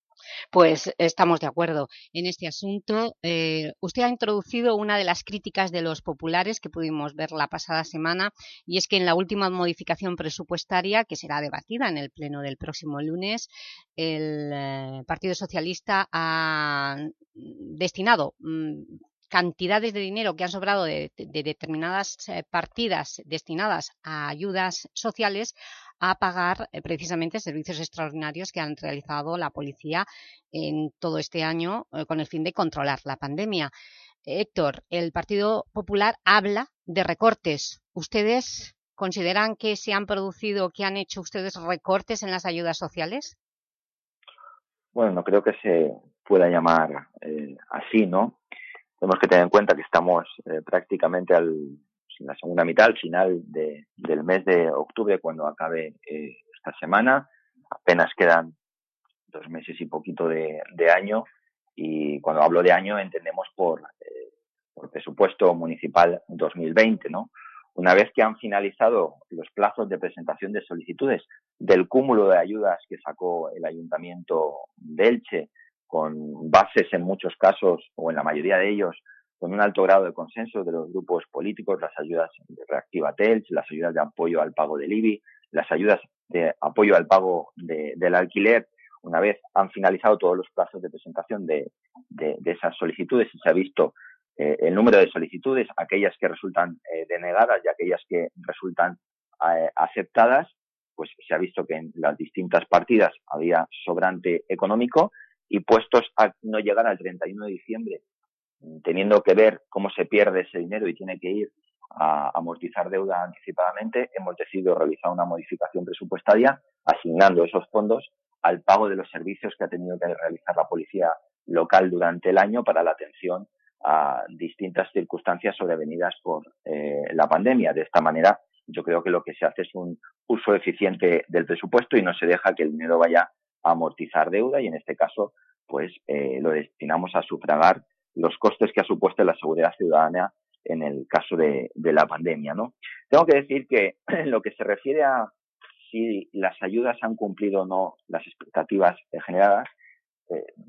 B: Pues estamos de acuerdo en este asunto. Eh, usted ha introducido una de las críticas de los populares que pudimos ver la pasada semana, y es que en la última modificación presupuestaria, que será debatida en el pleno del próximo lunes, el eh, Partido Socialista ha destinado mmm, cantidades de dinero que han sobrado de, de determinadas eh, partidas destinadas a ayudas sociales a pagar eh, precisamente servicios extraordinarios que han realizado la policía en todo este año eh, con el fin de controlar la pandemia. Héctor, el Partido Popular habla de recortes. ¿Ustedes consideran que se han producido, que han hecho ustedes recortes en las ayudas sociales?
I: Bueno, no creo que se pueda llamar eh, así, ¿no? Tenemos que tener en cuenta que estamos eh, prácticamente al, en la segunda mitad, al final de, del mes de octubre, cuando acabe eh, esta semana. Apenas quedan dos meses y poquito de, de año, y cuando hablo de año entendemos por, eh, por presupuesto municipal dos mil veinte, ¿no? Una vez que han finalizado los plazos de presentación de solicitudes del cúmulo de ayudas que sacó el Ayuntamiento de Elche, con bases en muchos casos, o en la mayoría de ellos, con un alto grado de consenso de los grupos políticos, las ayudas de Reactívate Elche, las ayudas de apoyo al pago del I B I, las ayudas de apoyo al pago de, del alquiler. Una vez han finalizado todos los plazos de presentación de, de, de esas solicitudes y se ha visto eh, el número de solicitudes, aquellas que resultan eh, denegadas y aquellas que resultan eh, aceptadas, pues se ha visto que en las distintas partidas había sobrante económico, y puestos a no llegar al treinta y uno de diciembre, teniendo que ver cómo se pierde ese dinero y tiene que ir a amortizar deuda anticipadamente, hemos decidido realizar una modificación presupuestaria asignando esos fondos al pago de los servicios que ha tenido que realizar la policía local durante el año para la atención a distintas circunstancias sobrevenidas por eh, la pandemia. De esta manera, yo creo que lo que se hace es un uso eficiente del presupuesto y no se deja que el dinero vaya a amortizar deuda, y en este caso pues eh, lo destinamos a sufragar los costes que ha supuesto la seguridad ciudadana en el caso de, de la pandemia, ¿no? Tengo que decir que en lo que se refiere a si las ayudas han cumplido o no las expectativas generadas, eh,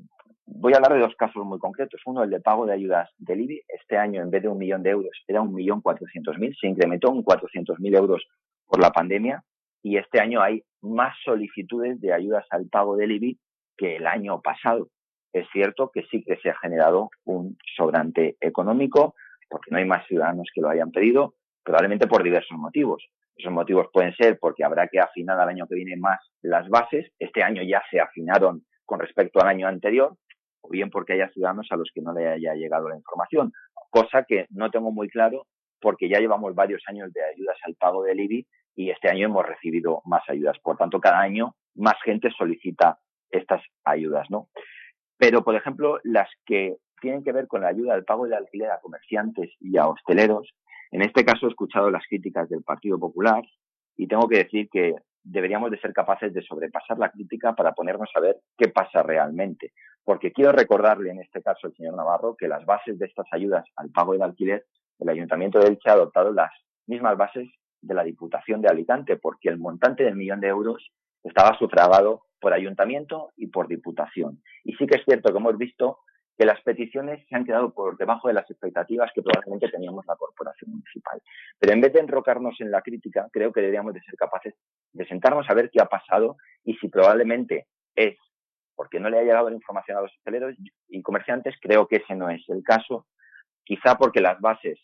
I: voy a hablar de dos casos muy concretos. Uno, el de pago de ayudas del I B I. Este año, en vez de un millón de euros, era un millón cuatrocientos mil. Se incrementó en cuatrocientos mil euros por la pandemia. Y este año hay más solicitudes de ayudas al pago del I B I que el año pasado. Es cierto que sí que se ha generado un sobrante económico, porque no hay más ciudadanos que lo hayan pedido, probablemente por diversos motivos. Esos motivos pueden ser porque habrá que afinar al año que viene más las bases. Este año ya se afinaron con respecto al año anterior, o bien porque haya ciudadanos a los que no le haya llegado la información, cosa que no tengo muy claro porque ya llevamos varios años de ayudas al pago del I B I y este año hemos recibido más ayudas. Por tanto, cada año más gente solicita estas ayudas, ¿no? Pero, por ejemplo, las que tienen que ver con la ayuda al pago del alquiler a comerciantes y a hosteleros, en este caso he escuchado las críticas del Partido Popular y tengo que decir que deberíamos de ser capaces de sobrepasar la crítica para ponernos a ver qué pasa realmente. Porque quiero recordarle en este caso al señor Navarro que las bases de estas ayudas al pago del alquiler, el Ayuntamiento de Elche ha adoptado las mismas bases de la Diputación de Alicante, porque el montante del millón de euros estaba sufragado por Ayuntamiento y por Diputación. Y sí que es cierto que hemos visto que las peticiones se han quedado por debajo de las expectativas que probablemente teníamos la Corporación Municipal. Pero en vez de enrocarnos en la crítica, creo que deberíamos de ser capaces de sentarnos a ver qué ha pasado y si probablemente es porque no le ha llegado la información a los hosteleros y comerciantes. Creo que ese no es el caso. Quizá porque las bases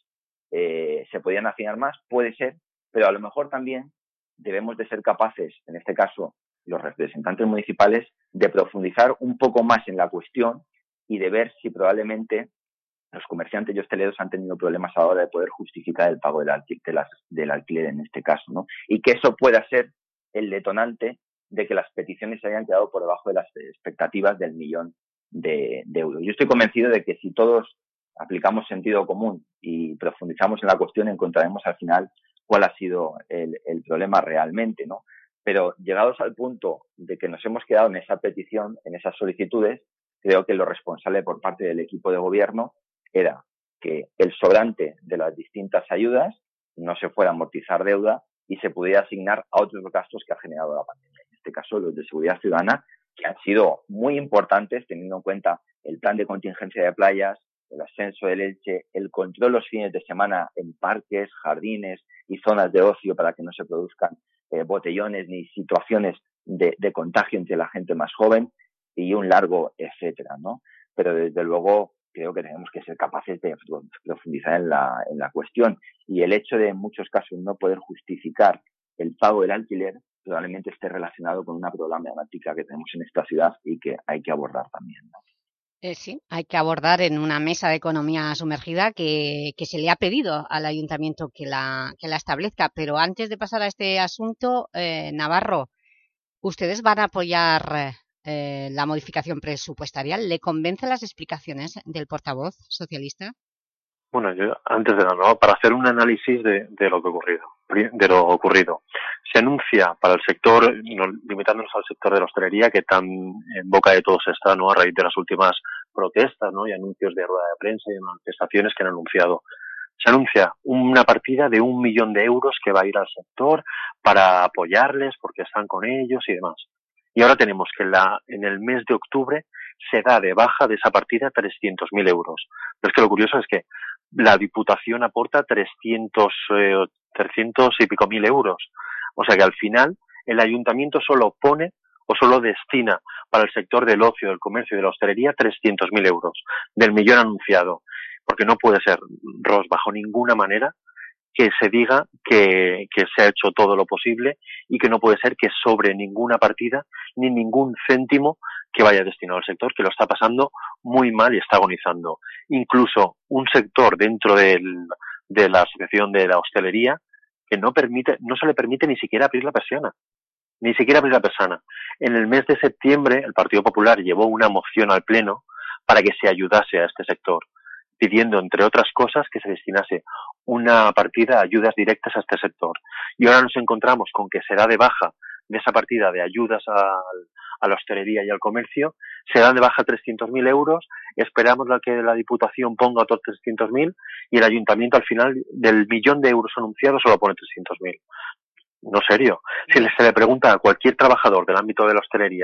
I: eh, se podían afinar más, puede ser, pero a lo mejor también debemos de ser capaces, en este caso los representantes municipales, de profundizar un poco más en la cuestión y de ver si probablemente los comerciantes y hosteleros han tenido problemas a la hora de poder justificar el pago del alquiler, de las, del alquiler en este caso, ¿no? Y que eso pueda ser el detonante de que las peticiones se hayan quedado por debajo de las expectativas del millón de, de euros. Yo estoy convencido de que si todos aplicamos sentido común y profundizamos en la cuestión, encontraremos al final cuál ha sido el, el problema realmente, ¿no? Pero llegados al punto de que nos hemos quedado en esa petición, en esas solicitudes, creo que lo responsable por parte del equipo de gobierno era que el sobrante de las distintas ayudas no se fuera a amortizar deuda y se pudiera asignar a otros gastos que ha generado la pandemia. En este caso, los de seguridad ciudadana, que han sido muy importantes teniendo en cuenta el plan de contingencia de playas, el ascenso del Elche, el control los fines de semana en parques, jardines y zonas de ocio para que no se produzcan eh, botellones ni situaciones de, de contagio entre la gente más joven y un largo etcétera, ¿no? Pero desde luego creo que tenemos que ser capaces de profundizar en la, en la cuestión y el hecho de en muchos casos no poder justificar el pago del alquiler probablemente esté relacionado con una problemática que tenemos en esta ciudad y que hay que abordar también, ¿no?
B: Eh, sí, hay que abordar en una mesa de economía sumergida que, que se le ha pedido al Ayuntamiento que la, que la establezca. Pero antes de pasar a este asunto, eh, Navarro, ¿ustedes van a apoyar eh, la modificación presupuestaria? ¿Le convencen las explicaciones del portavoz socialista?
J: Bueno, yo antes de nada, ¿no? Para hacer un análisis de, de lo que ha ocurrido, de lo ocurrido. Se anuncia para el sector, no, limitándonos al sector de la hostelería, que tan en boca de todos está, ¿no? A raíz de las últimas protestas, ¿no? Y anuncios de rueda de prensa y de manifestaciones que han anunciado. Se anuncia una partida de un millón de euros que va a ir al sector para apoyarles porque están con ellos y demás. Y ahora tenemos que en, la, en el mes de octubre se da de baja de esa partida trescientos mil euros. Pero es que lo curioso es que la Diputación aporta trescientos, eh, trescientos y pico mil euros. O sea que al final el Ayuntamiento solo pone o solo destina para el sector del ocio, del comercio y de la hostelería trescientos mil euros del millón anunciado. Porque no puede ser, Ros, bajo ninguna manera que se diga que, que se ha hecho todo lo posible y que no puede ser que sobre ninguna partida ni ningún céntimo que vaya destinado al sector, que lo está pasando muy mal y está agonizando. Incluso un sector dentro del, de la asociación de la hostelería que no permite, no se le permite ni siquiera abrir la persiana, ni siquiera abrir la persiana. En el mes de septiembre el Partido Popular llevó una moción al Pleno para que se ayudase a este sector, pidiendo, entre otras cosas, que se destinase una partida a ayudas directas a este sector. Y ahora nos encontramos con que se da de baja de esa partida de ayudas a, a la hostelería y al comercio, se dan de baja trescientos mil euros, esperamos a que la Diputación ponga otros trescientos mil y el Ayuntamiento al final del millón de euros anunciados solo pone trescientos mil. No, serio. Si se le pregunta a cualquier trabajador del ámbito de la hostelería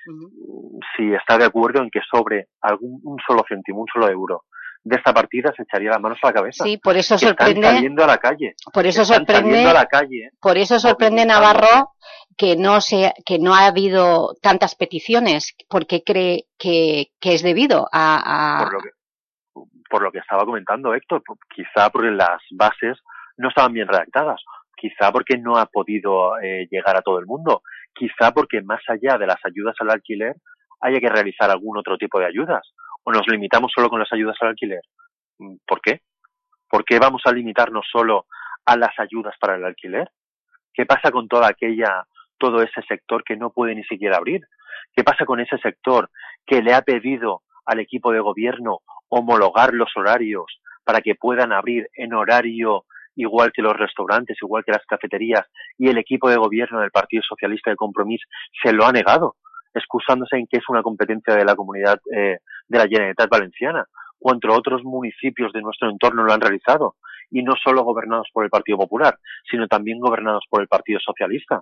J: uh-huh. si está de acuerdo en que sobre algún un solo céntimo, un solo euro de esta partida se echaría las manos a la cabeza.
B: Sí, por eso
J: que
B: sorprende.
J: Están saliendo a la calle.
B: Por eso
J: están
B: sorprende.
J: A la calle,
B: por eso sorprende Navarro que no se, que no ha habido tantas peticiones, porque cree que, que es debido a. a...
J: Por lo que, por lo que estaba comentando Héctor, quizá porque las bases no estaban bien redactadas, quizá porque no ha podido eh, llegar a todo el mundo, quizá porque más allá de las ayudas al alquiler haya que realizar algún otro tipo de ayudas. ¿O nos limitamos solo con las ayudas al alquiler? ¿Por qué? ¿Por qué vamos a limitarnos solo a las ayudas para el alquiler? ¿Qué pasa con toda aquella, todo ese sector que no puede ni siquiera abrir? ¿Qué pasa con ese sector que le ha pedido al equipo de gobierno homologar los horarios para que puedan abrir en horario igual que los restaurantes, igual que las cafeterías, y el equipo de gobierno del Partido Socialista de Compromís se lo ha negado, excusándose en que es una competencia de la comunidad eh, de la Generalitat Valenciana, cuando otros municipios de nuestro entorno lo han realizado, y no solo gobernados por el Partido Popular, sino también gobernados por el Partido Socialista.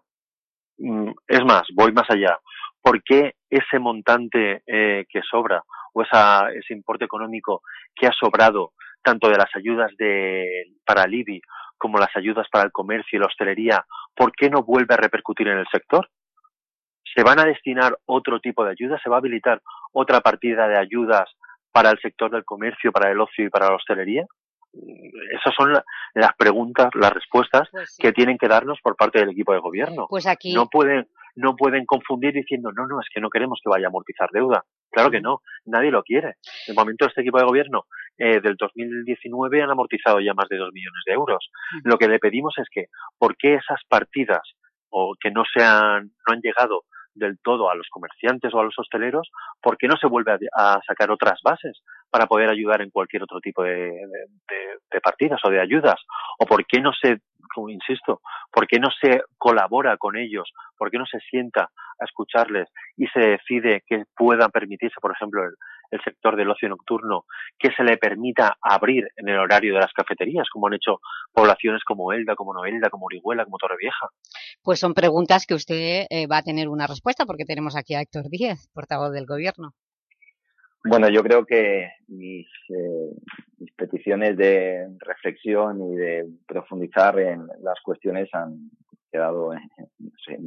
J: Es más, voy más allá. ¿Por qué ese montante eh, que sobra, o esa, ese importe económico que ha sobrado, tanto de las ayudas de, para el I B I como las ayudas para el comercio y la hostelería, por qué no vuelve a repercutir en el sector? ¿Se van a destinar otro tipo de ayudas? ¿Se va a habilitar otra partida de ayudas para el sector del comercio, para el ocio y para la hostelería? Esas son la, las preguntas, las respuestas pues sí. que tienen que darnos por parte del equipo de gobierno.
B: Pues aquí
J: no pueden, no pueden confundir diciendo no, no, es que no queremos que vaya a amortizar deuda. Claro que no, nadie lo quiere. En el momento de este equipo de gobierno eh, del dos mil diecinueve han amortizado ya más de dos millones de euros. Uh-huh. Lo que le pedimos es que, ¿por qué esas partidas o que no se han, no han llegado del todo a los comerciantes o a los hosteleros, ¿por qué no se vuelve a, a sacar otras bases para poder ayudar en cualquier otro tipo de, de, de, de partidas o de ayudas? ¿O por qué no se, como insisto, por qué no se colabora con ellos? ¿Por qué no se sienta a escucharles y se decide que puedan permitirse, por ejemplo, el, el sector del ocio nocturno, que se le permita abrir en el horario de las cafeterías, como han hecho poblaciones como Elda, como Novelda, como Orihuela, como Torrevieja?
B: Pues son preguntas que usted eh, va a tener una respuesta, porque tenemos aquí a Héctor Díez, portavoz del Gobierno.
I: Bueno, yo creo que mis, eh, mis peticiones de reflexión y de profundizar en las cuestiones han quedado en, no sé,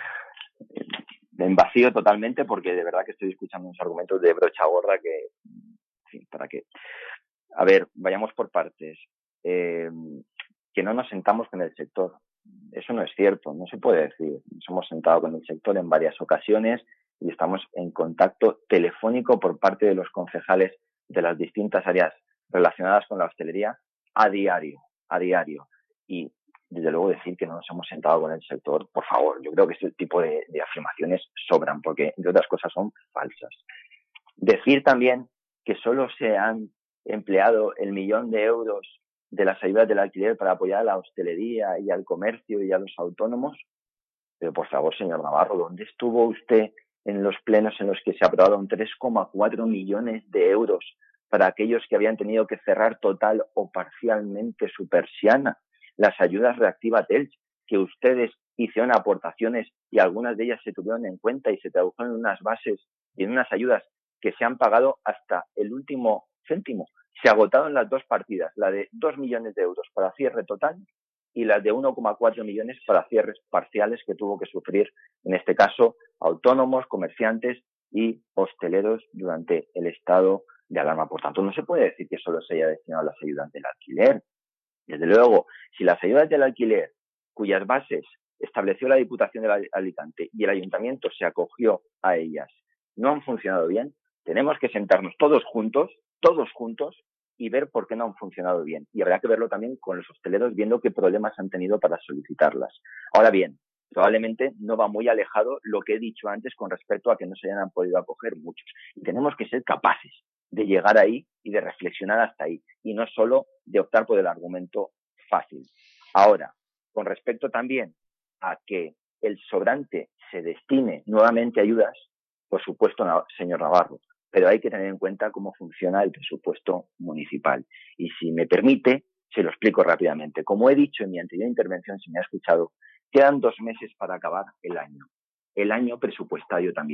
I: en vacío totalmente, porque de verdad que estoy escuchando unos argumentos de brocha gorda que, en fin, para que... A ver, vayamos por partes. Eh, que no nos sentamos con el sector. Eso no es cierto, no se puede decir. Nos hemos sentado con el sector en varias ocasiones y estamos en contacto telefónico por parte de los concejales de las distintas áreas relacionadas con la hostelería a diario, a diario. Y desde luego decir que no nos hemos sentado con el sector, por favor, yo creo que ese tipo de, de afirmaciones sobran, porque entre otras cosas son falsas. Decir también que solo se han empleado el millón de euros de las ayudas del alquiler para apoyar a la hostelería y al comercio y a los autónomos, pero por favor, señor Navarro, ¿dónde estuvo usted en los plenos en los que se aprobaron tres coma cuatro millones de euros para aquellos que habían tenido que cerrar total o parcialmente su persiana? Las ayudas Reactiva Telch, que ustedes hicieron aportaciones y algunas de ellas se tuvieron en cuenta y se tradujeron en unas bases y en unas ayudas que se han pagado hasta el último céntimo. Se agotaron las dos partidas, la de dos millones de euros para cierre total y la de uno coma cuatro millones para cierres parciales que tuvo que sufrir, en este caso, autónomos, comerciantes y hosteleros durante el estado de alarma. Por tanto, no se puede decir que solo se haya destinado a las ayudas del alquiler. Desde luego, si las ayudas del alquiler, cuyas bases estableció la Diputación de Alicante y el Ayuntamiento se acogió a ellas, no han funcionado bien, tenemos que sentarnos todos juntos, todos juntos, y ver por qué no han funcionado bien. Y habrá que verlo también con los hosteleros, viendo qué problemas han tenido para solicitarlas. Ahora bien, probablemente no va muy alejado lo que he dicho antes con respecto a que no se hayan podido acoger muchos. Y tenemos que ser capaces de llegar ahí y de reflexionar hasta ahí, y no solo de optar por el argumento fácil. Ahora, con respecto también a que el sobrante se destine nuevamente a ayudas, por supuesto, señor Navarro, pero hay que tener en cuenta cómo funciona el presupuesto municipal. Y si me permite, se lo explico rápidamente. Como he dicho en mi anterior intervención, si me ha escuchado, quedan dos meses para acabar el año, el año presupuestario también.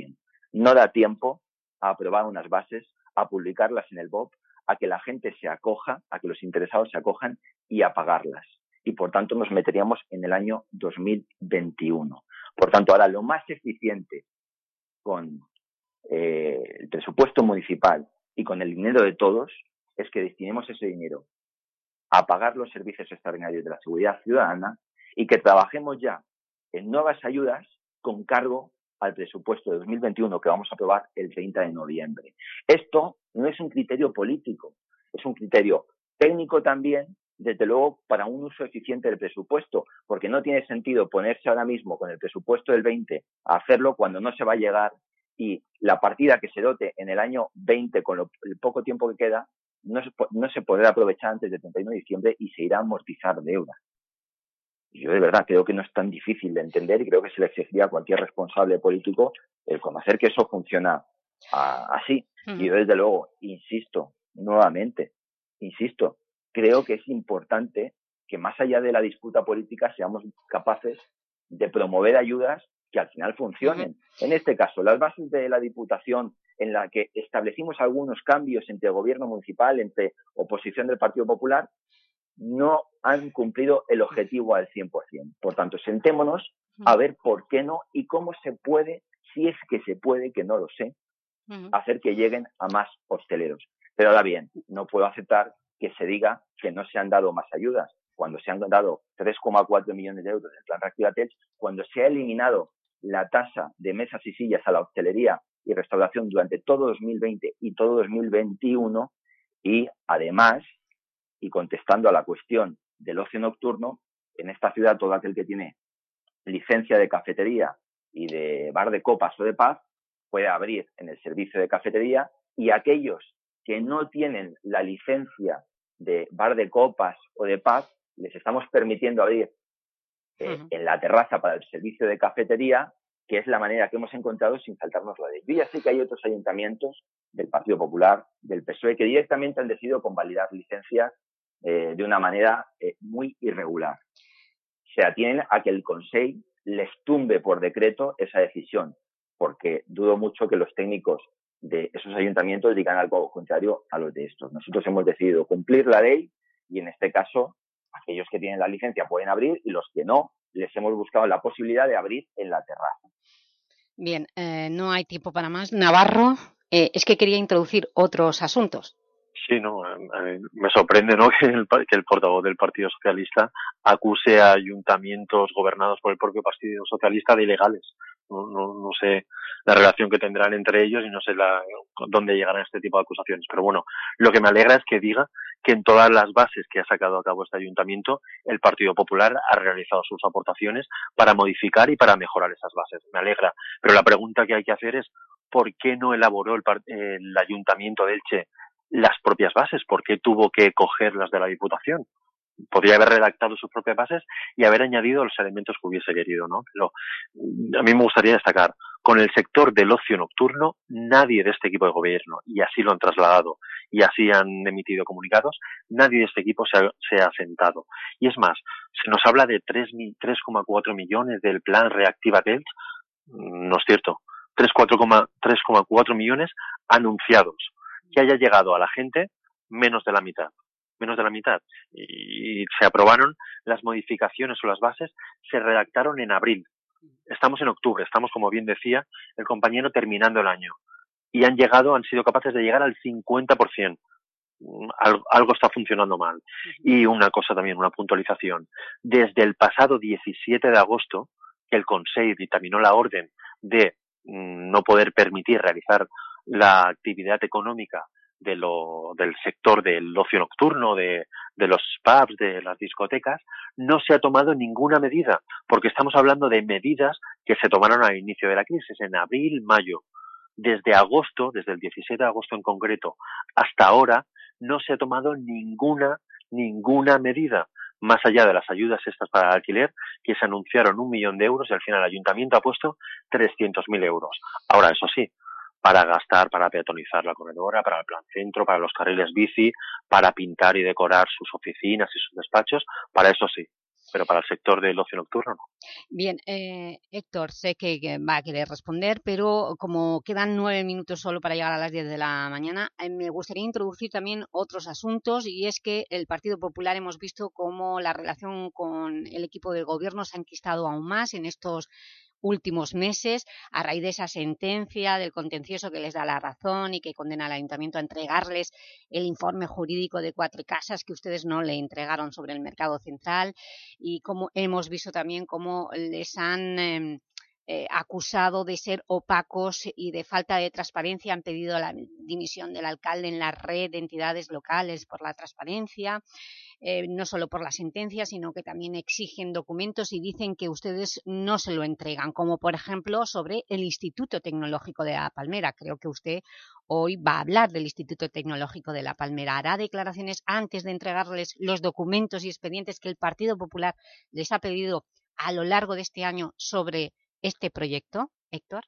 I: no da tiempo a aprobar unas bases, a publicarlas en el B O P, a que la gente se acoja, a que los interesados se acojan y a pagarlas. Y por tanto nos meteríamos en el año dos mil veintiuno. Por tanto, ahora lo más eficiente con eh, el presupuesto municipal y con el dinero de todos es que destinemos ese dinero a pagar los servicios extraordinarios de la seguridad ciudadana y que trabajemos ya en nuevas ayudas con cargo al presupuesto de dos mil veintiuno que vamos a aprobar el treinta de noviembre. Esto no es un criterio político, es un criterio técnico también, desde luego, para un uso eficiente del presupuesto, porque no tiene sentido ponerse ahora mismo con el presupuesto del veinte a hacerlo cuando no se va a llegar y la partida que se dote en el año veinte, con lo, el poco tiempo que queda, no se, no se podrá aprovechar antes del treinta y uno de diciembre y se irá a amortizar deuda. Yo de verdad creo que no es tan difícil de entender y creo que se le exigiría a cualquier responsable político el conocer que eso funciona a, así. Uh-huh. Y yo desde luego, insisto, nuevamente, insisto, creo que es importante que más allá de la disputa política seamos capaces de promover ayudas que al final funcionen. Uh-huh. En este caso, las bases de la Diputación, en la que establecimos algunos cambios entre gobierno municipal, entre oposición del Partido Popular, no han cumplido el objetivo al cien por ciento. Por tanto, sentémonos a ver por qué no y cómo se puede, si es que se puede, que no lo sé, uh-huh. hacer que lleguen a más hosteleros. Pero ahora bien, no puedo aceptar que se diga que no se han dado más ayudas, cuando se han dado tres coma cuatro millones de euros del plan Reactivate, cuando se ha eliminado la tasa de mesas y sillas a la hostelería y restauración durante todo dos mil veinte y todo dos mil veintiuno, y además, y contestando a la cuestión del ocio nocturno, en esta ciudad todo aquel que tiene licencia de cafetería y de bar de copas o de pub puede abrir en el servicio de cafetería, y aquellos que no tienen la licencia de bar de copas o de pub, les estamos permitiendo abrir eh, uh-huh. en la terraza para el servicio de cafetería, que es la manera que hemos encontrado sin saltarnos la ley. Yo ya sé que hay otros ayuntamientos del Partido Popular, del P S O E, que directamente han decidido convalidar licencias eh, de una manera eh, muy irregular. Se atienen a que el Consell les tumbe por decreto esa decisión, porque dudo mucho que los técnicos de esos ayuntamientos digan algo contrario a los de estos. Nosotros hemos decidido cumplir la ley y en este caso aquellos que tienen la licencia pueden abrir y los que no, les hemos buscado la posibilidad de abrir en la terraza.
B: Bien, eh, no hay tiempo para más. Navarro, eh, es que quería introducir otros asuntos.
J: Sí, no, a mí me sorprende, ¿no?, que el, que el portavoz del Partido Socialista acuse a ayuntamientos gobernados por el propio Partido Socialista de ilegales. No, no, no sé la relación que tendrán entre ellos y no sé la, dónde llegarán este tipo de acusaciones. Pero bueno, lo que me alegra es que diga que en todas las bases que ha sacado a cabo este ayuntamiento, el Partido Popular ha realizado sus aportaciones para modificar y para mejorar esas bases. Me alegra. Pero la pregunta que hay que hacer es ¿por qué no elaboró el, el Ayuntamiento de Elche las propias bases? ¿Por qué tuvo que coger las de la Diputación? Podría haber redactado sus propias bases y haber añadido los elementos que hubiese querido, ¿no? Pero a mí me gustaría destacar, con el sector del ocio nocturno, nadie de este equipo de gobierno, y así lo han trasladado, y así han emitido comunicados, nadie de este equipo se ha, se ha sentado. Y es más, se nos habla de tres coma cuatro millones del plan Reactivate Elche, no es cierto, tres coma cuatro millones anunciados, que haya llegado a la gente menos de la mitad. menos de la mitad. Y se aprobaron las modificaciones o las bases, se redactaron en abril. Estamos en octubre, estamos, como bien decía el compañero, terminando el año. Y han llegado, han sido capaces de llegar al cincuenta por ciento. Algo, algo está funcionando mal. Y una cosa también, una puntualización. Desde el pasado diecisiete de agosto, que el Consell dictaminó la orden de mmm, no poder permitir realizar la actividad económica de lo, del sector del ocio nocturno, de, de los pubs, de las discotecas, no se ha tomado ninguna medida, porque estamos hablando de medidas que se tomaron al inicio de la crisis, en abril, mayo. Desde agosto, desde el diecisiete de agosto en concreto, hasta ahora, no se ha tomado ninguna, ninguna medida, más allá de las ayudas estas para el alquiler, que se anunciaron un millón de euros y al final el ayuntamiento ha puesto trescientos mil euros. Ahora, eso sí, para gastar, para peatonizar la corredora, para el plan centro, para los carriles bici, para pintar y decorar sus oficinas y sus despachos, para eso sí. pero para el sector del ocio nocturno no.
B: Bien, eh, Héctor, sé que, que va a querer responder, pero como quedan nueve minutos solo para llegar a las diez de la mañana, eh, me gustaría introducir también otros asuntos, y es que el Partido Popular hemos visto cómo la relación con el equipo del Gobierno se ha enquistado aún más en estos últimos meses, a raíz de esa sentencia del contencioso que les da la razón y que condena al Ayuntamiento a entregarles el informe jurídico de Cuatro Casas que ustedes no le entregaron sobre el mercado central, y como hemos visto también cómo les han eh, eh, acusado de ser opacos y de falta de transparencia, han pedido la dimisión del alcalde en la red de entidades locales por la transparencia. Eh, no solo por la sentencia, sino que también exigen documentos y dicen que ustedes no se lo entregan, como por ejemplo sobre el Instituto Tecnológico de La Palmera. Creo que usted hoy va a hablar del Instituto Tecnológico de La Palmera. ¿Hará declaraciones antes de entregarles los documentos y expedientes que el Partido Popular les ha pedido a lo largo de este año sobre este proyecto, Héctor?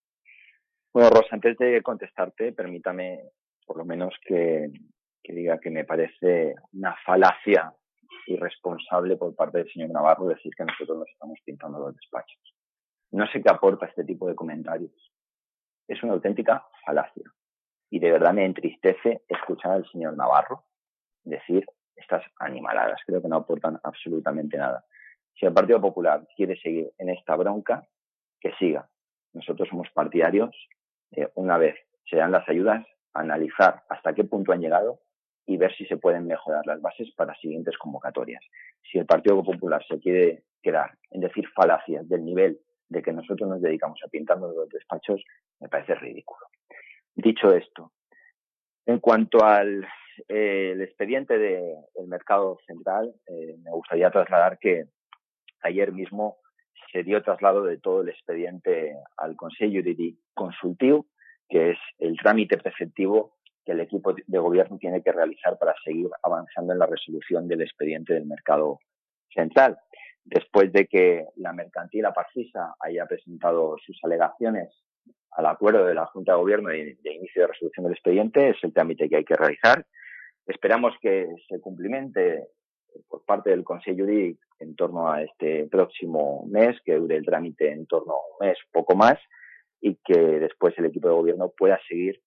I: Bueno, Rosa, antes de contestarte, permítame por lo menos que... que diga que me parece una falacia irresponsable por parte del señor Navarro decir que nosotros nos estamos pintando los despachos. No sé qué aporta este tipo de comentarios. Es una auténtica falacia. Y de verdad me entristece escuchar al señor Navarro decir estas animaladas. Creo que no aportan absolutamente nada. Si el Partido Popular quiere seguir en esta bronca, que siga. Nosotros somos partidarios de, una vez se dan las ayudas, analizar hasta qué punto han llegado y ver si se pueden mejorar las bases para siguientes convocatorias. Si el Partido Popular se quiere quedar en decir falacias del nivel de que nosotros nos dedicamos a pintarnos los despachos, me parece ridículo. Dicho esto, en cuanto al eh, el expediente del de, mercado central, eh, me gustaría trasladar que ayer mismo se dio traslado de todo el expediente al Consell Jurídic Consultiu, que es el trámite preceptivo que el equipo de gobierno tiene que realizar para seguir avanzando en la resolución del expediente del mercado central. Después de que la mercantil Aparcisa haya presentado sus alegaciones al acuerdo de la Junta de Gobierno de, de inicio de resolución del expediente, es el trámite que hay que realizar. Esperamos que se cumplimente por parte del Consell Jurídic en torno a este próximo mes, que dure el trámite en torno a un mes, poco más, y que después el equipo de gobierno pueda seguir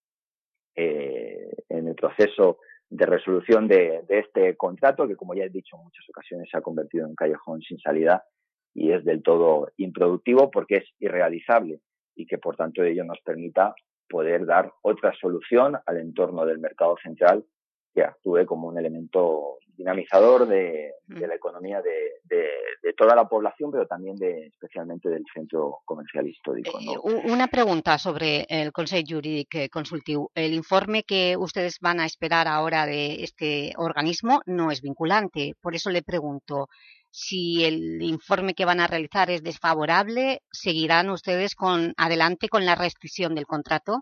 I: eh, en el proceso de resolución de, de este contrato, que como ya he dicho en muchas ocasiones se ha convertido en un callejón sin salida y es del todo improductivo porque es irrealizable y que por tanto ello nos permita poder dar otra solución al entorno del mercado central que actúe como un elemento dinamizador de, de la economía de, de, de toda la población, pero también de, especialmente del centro comercial histórico, ¿no?
B: Eh, una pregunta sobre el Consell Jurídic Consultiu. El informe que ustedes van a esperar ahora de este organismo no es vinculante. Por eso le pregunto, si el informe que van a realizar es desfavorable, ¿seguirán ustedes con adelante con la rescisión del contrato?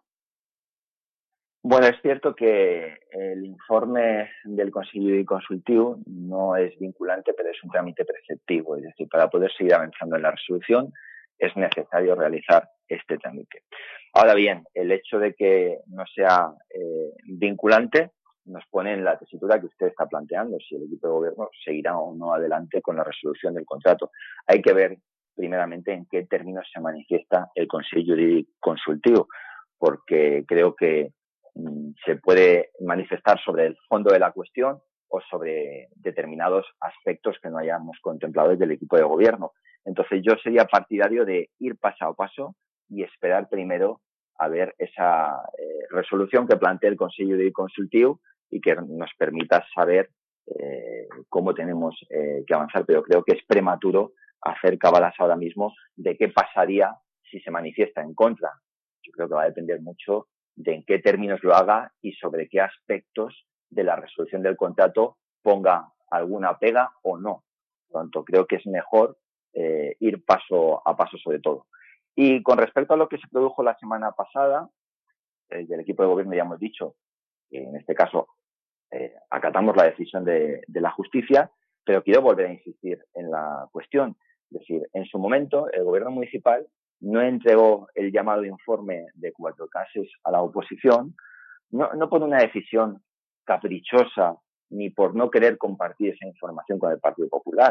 I: Bueno, es cierto que el informe del Consell Jurídic Consultiu no es vinculante, pero es un trámite preceptivo. Es decir, para poder seguir avanzando en la resolución es necesario realizar este trámite. Ahora bien, el hecho de que no sea eh, vinculante nos pone en la tesitura que usted está planteando, si el equipo de gobierno seguirá o no adelante con la resolución del contrato. Hay que ver primeramente en qué términos se manifiesta el Consell Jurídic Consultiu, porque creo que se puede manifestar sobre el fondo de la cuestión o sobre determinados aspectos que no hayamos contemplado desde el equipo de gobierno. Entonces yo sería partidario de ir paso a paso y esperar primero a ver esa eh, resolución que plantea el Consell Jurídic Consultiu y que nos permita saber eh, cómo tenemos eh, que avanzar. Pero creo que es prematuro hacer cábalas ahora mismo de qué pasaría si se manifiesta en contra. Yo creo que va a depender mucho de en qué términos lo haga y sobre qué aspectos de la resolución del contrato ponga alguna pega o no. Por lo tanto, creo que es mejor eh, ir paso a paso sobre todo. Y con respecto a lo que se produjo la semana pasada, desde el equipo de gobierno ya hemos dicho que en este caso eh, acatamos la decisión de, de la justicia, pero quiero volver a insistir en la cuestión. Es decir, en su momento el gobierno municipal no entregó el llamado informe de Cuatro Casas a la oposición, no, no por una decisión caprichosa ni por no querer compartir esa información con el Partido Popular,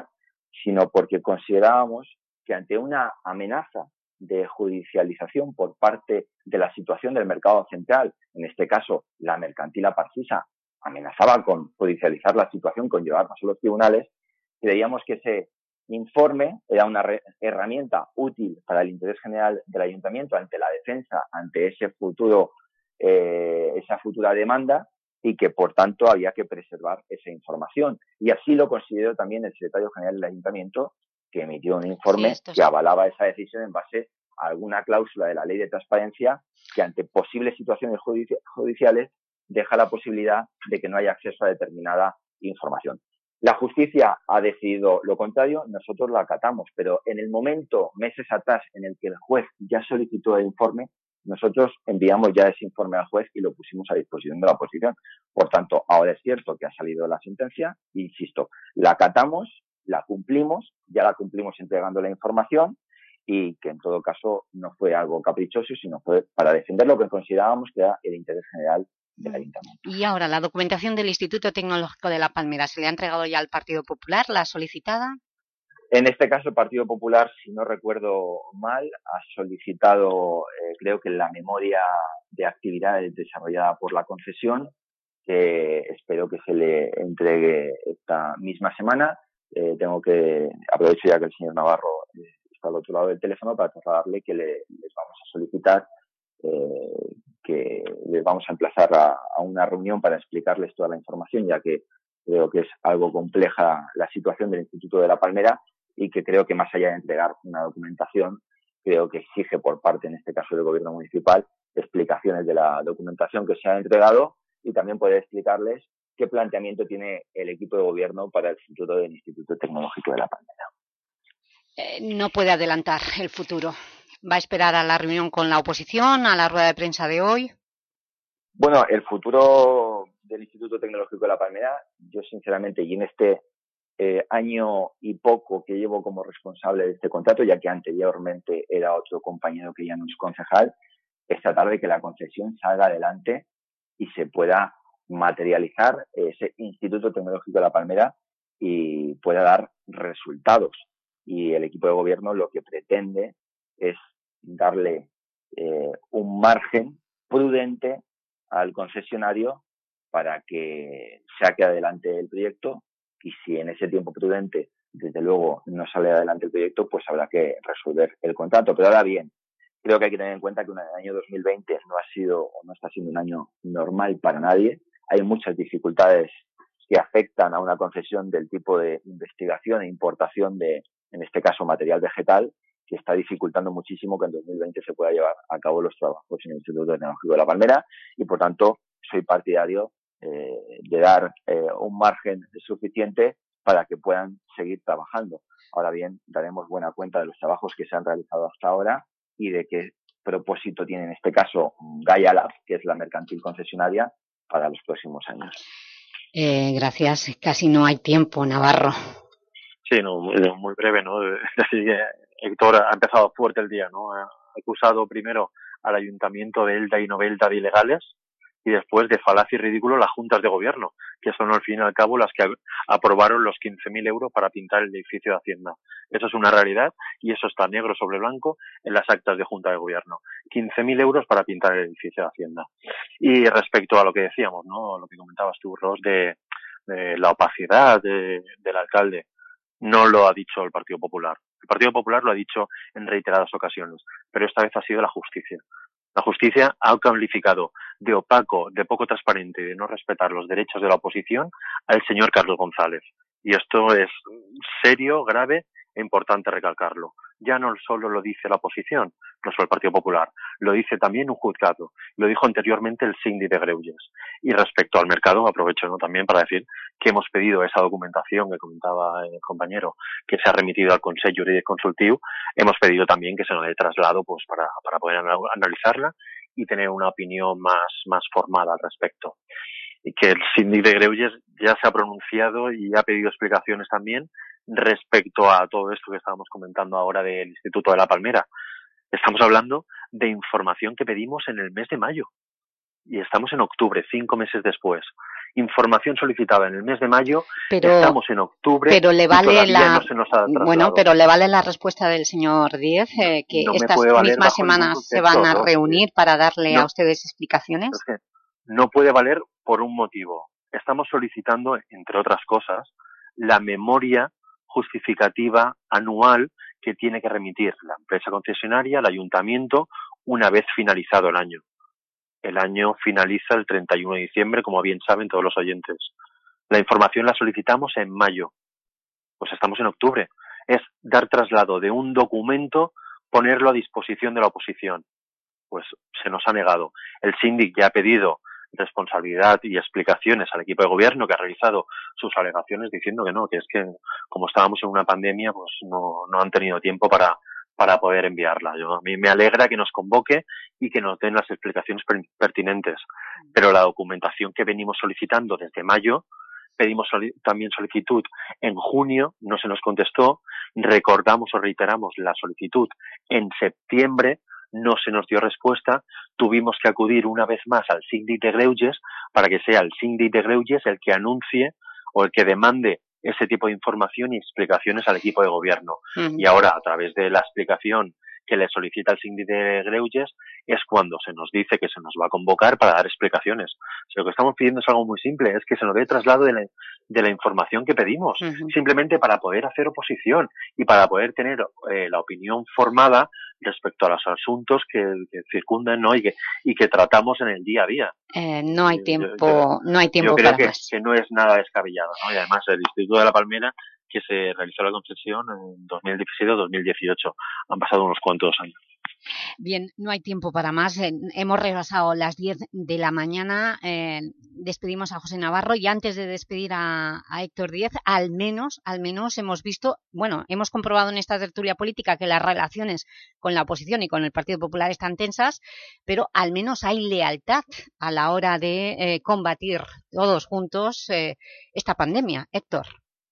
I: sino porque considerábamos que ante una amenaza de judicialización por parte de la situación del mercado central, en este caso la mercantil Aparcisa amenazaba con judicializar la situación, con llevarnos a los tribunales, creíamos que ese informe era una herramienta útil para el interés general del ayuntamiento ante la defensa, ante ese futuro, eh, esa futura demanda, y que por tanto había que preservar esa información. Y así lo consideró también el secretario general del ayuntamiento, que emitió un informe sí, que avalaba esa decisión en base a alguna cláusula de la ley de transparencia que ante posibles situaciones judici- judiciales deja la posibilidad de que no haya acceso a determinada información. La justicia ha decidido lo contrario, nosotros lo acatamos, pero en el momento, meses atrás, en el que el juez ya solicitó el informe, nosotros enviamos ya ese informe al juez y lo pusimos a disposición de la oposición. Por tanto, ahora es cierto que ha salido la sentencia, e insisto, la acatamos, la cumplimos, ya la cumplimos entregando la información y que en todo caso no fue algo caprichoso, sino fue para defender lo que considerábamos que era el interés general del ayuntamiento.
B: Y ahora, la documentación del Instituto Tecnológico de La Palmera, ¿se le ha entregado ya al Partido Popular, la solicitada?
I: En este caso, el Partido Popular, si no recuerdo mal, ha solicitado, eh, creo que la memoria de actividades desarrollada por la concesión, que espero que se le entregue esta misma semana. Eh, tengo que, aprovecho ya que el señor Navarro eh, está al otro lado del teléfono para trasladarle que le, les vamos a solicitar, eh, que les vamos a emplazar a, a una reunión para explicarles toda la información, ya que creo que es algo compleja la situación del Instituto de La Palmera y que creo que más allá de entregar una documentación, creo que exige por parte, en este caso del Gobierno municipal, explicaciones de la documentación que se ha entregado y también poder explicarles qué planteamiento tiene el equipo de gobierno para el futuro del Instituto Tecnológico de La Palmera.
B: Eh, no puede adelantar el futuro. ¿Va a esperar a la reunión con la oposición, a la rueda de prensa de hoy?
I: Bueno, el futuro del Instituto Tecnológico de La Palmera, yo sinceramente, y en este eh, año y poco que llevo como responsable de este contrato, ya que anteriormente era otro compañero que ya no es concejal, es tratar de que la concesión salga adelante y se pueda materializar ese Instituto Tecnológico de La Palmera y pueda dar resultados. Y el equipo de gobierno lo que pretende es darle eh, un margen prudente al concesionario para que saque adelante el proyecto, y si en ese tiempo prudente, desde luego, no sale adelante el proyecto, pues habrá que resolver el contrato. Pero ahora bien, creo que hay que tener en cuenta que el año dos mil veinte no ha sido o no está siendo un año normal para nadie. Hay muchas dificultades que afectan a una concesión del tipo de investigación e importación de, en este caso, material vegetal, que está dificultando muchísimo que en dos mil veinte se pueda llevar a cabo los trabajos en el Instituto Tecnológico de La Palmera, y por tanto soy partidario eh, de dar eh, un margen suficiente para que puedan seguir trabajando. Ahora bien, daremos buena cuenta de los trabajos que se han realizado hasta ahora y de qué propósito tiene en este caso Gaia Lab, que es la mercantil concesionaria, para los próximos años.
B: Eh, gracias. Casi no hay tiempo, Navarro.
J: Sí, no, muy, muy breve, ¿no? Así que Héctor ha empezado fuerte el día, ¿no? Ha acusado primero al Ayuntamiento de Elda y Novelda de ilegales, y después de falaz y ridículo las juntas de gobierno, que son al fin y al cabo las que aprobaron los quince mil euros para pintar el edificio de Hacienda. Eso es una realidad y eso está negro sobre blanco en las actas de junta de gobierno. quince mil euros para pintar el edificio de Hacienda. Y respecto a lo que decíamos, ¿no? Lo que comentabas tú, Ros, de, de la opacidad de, del alcalde, no lo ha dicho el Partido Popular. El Partido Popular lo ha dicho en reiteradas ocasiones, pero esta vez ha sido la justicia. La justicia ha calificado de opaco, de poco transparente y de no respetar los derechos de la oposición al señor Carlos González. Y esto es serio, grave e importante recalcarlo. Ya no solo lo dice la oposición, no solo el Partido Popular, lo dice también un juzgado. Lo dijo anteriormente el síndic de Greuges. Y respecto al mercado, aprovecho, ¿no?, también para decir que hemos pedido esa documentación que comentaba el compañero, que se ha remitido al Consell Jurídic Consultiu. Hemos pedido también que se nos dé traslado, pues, para, para poder analizarla y tener una opinión más, más formada al respecto. Y que el síndic de Greuges ya se ha pronunciado y ha pedido explicaciones también respecto a todo esto que estábamos comentando ahora del Instituto de La Palmera. Estamos hablando de información que pedimos en el mes de mayo. y estamos en octubre, cinco meses después. Información solicitada en el mes de mayo,
B: pero,
J: estamos en octubre,
B: pero le vale
J: y
B: la...
J: no se nos ha trasladado.
B: Bueno, pero le vale la respuesta del señor Díez, eh, que
J: no
B: estas mismas semanas se van a reunir para darle no, a ustedes explicaciones.
J: Es que no puede valer por un motivo. Estamos solicitando, entre otras cosas, la memoria justificativa anual que tiene que remitir la empresa concesionaria, el ayuntamiento, una vez finalizado el año. El año finaliza el treinta y uno de diciembre, como bien saben todos los oyentes. La información la solicitamos en mayo. Pues estamos en octubre. Es dar traslado de un documento, ponerlo a disposición de la oposición. Pues se nos ha negado. El síndic ya ha pedido responsabilidad y explicaciones al equipo de gobierno, que ha realizado sus alegaciones diciendo que no, que es que como estábamos en una pandemia, pues no, no han tenido tiempo para para poder enviarla. Yo, a mí me alegra que nos convoque y que nos den las explicaciones pertinentes, pero la documentación que venimos solicitando desde mayo, pedimos soli- también solicitud en junio, no se nos contestó, recordamos o reiteramos la solicitud en septiembre, no se nos dio respuesta, tuvimos que acudir una vez más al síndic de Greuges para que sea el síndic de Greuges el que anuncie o el que demande ese tipo de información y explicaciones al equipo de gobierno. Uh-huh. Y ahora, a través de la explicación que le solicita el síndic de Greuges, es cuando se nos dice que se nos va a convocar para dar explicaciones. O sea, lo que estamos pidiendo es algo muy simple, es que se nos dé traslado de la, de la información que pedimos, uh-huh. simplemente para poder hacer oposición y para poder tener eh, la opinión formada respecto a los asuntos que, que circundan, ¿no? y, que, y que tratamos en el día a día.
B: Eh, no hay tiempo, yo, yo, no hay tiempo
J: yo creo
B: para
J: que,
B: más.
J: que no es nada descabellado, ¿no? Y además el Distrito de La Palmera, que se realizó la concesión en dos mil diecisiete o dos mil dieciocho, han pasado unos cuantos años.
B: Bien, no hay tiempo para más. Eh, hemos regresado a las diez de la mañana, eh, despedimos a José Navarro y antes de despedir a, a Héctor Díez, al menos, al menos hemos visto, bueno, hemos comprobado en esta tertulia política que las relaciones con la oposición y con el Partido Popular están tensas, pero al menos hay lealtad a la hora de eh, combatir todos juntos eh, esta pandemia. Héctor.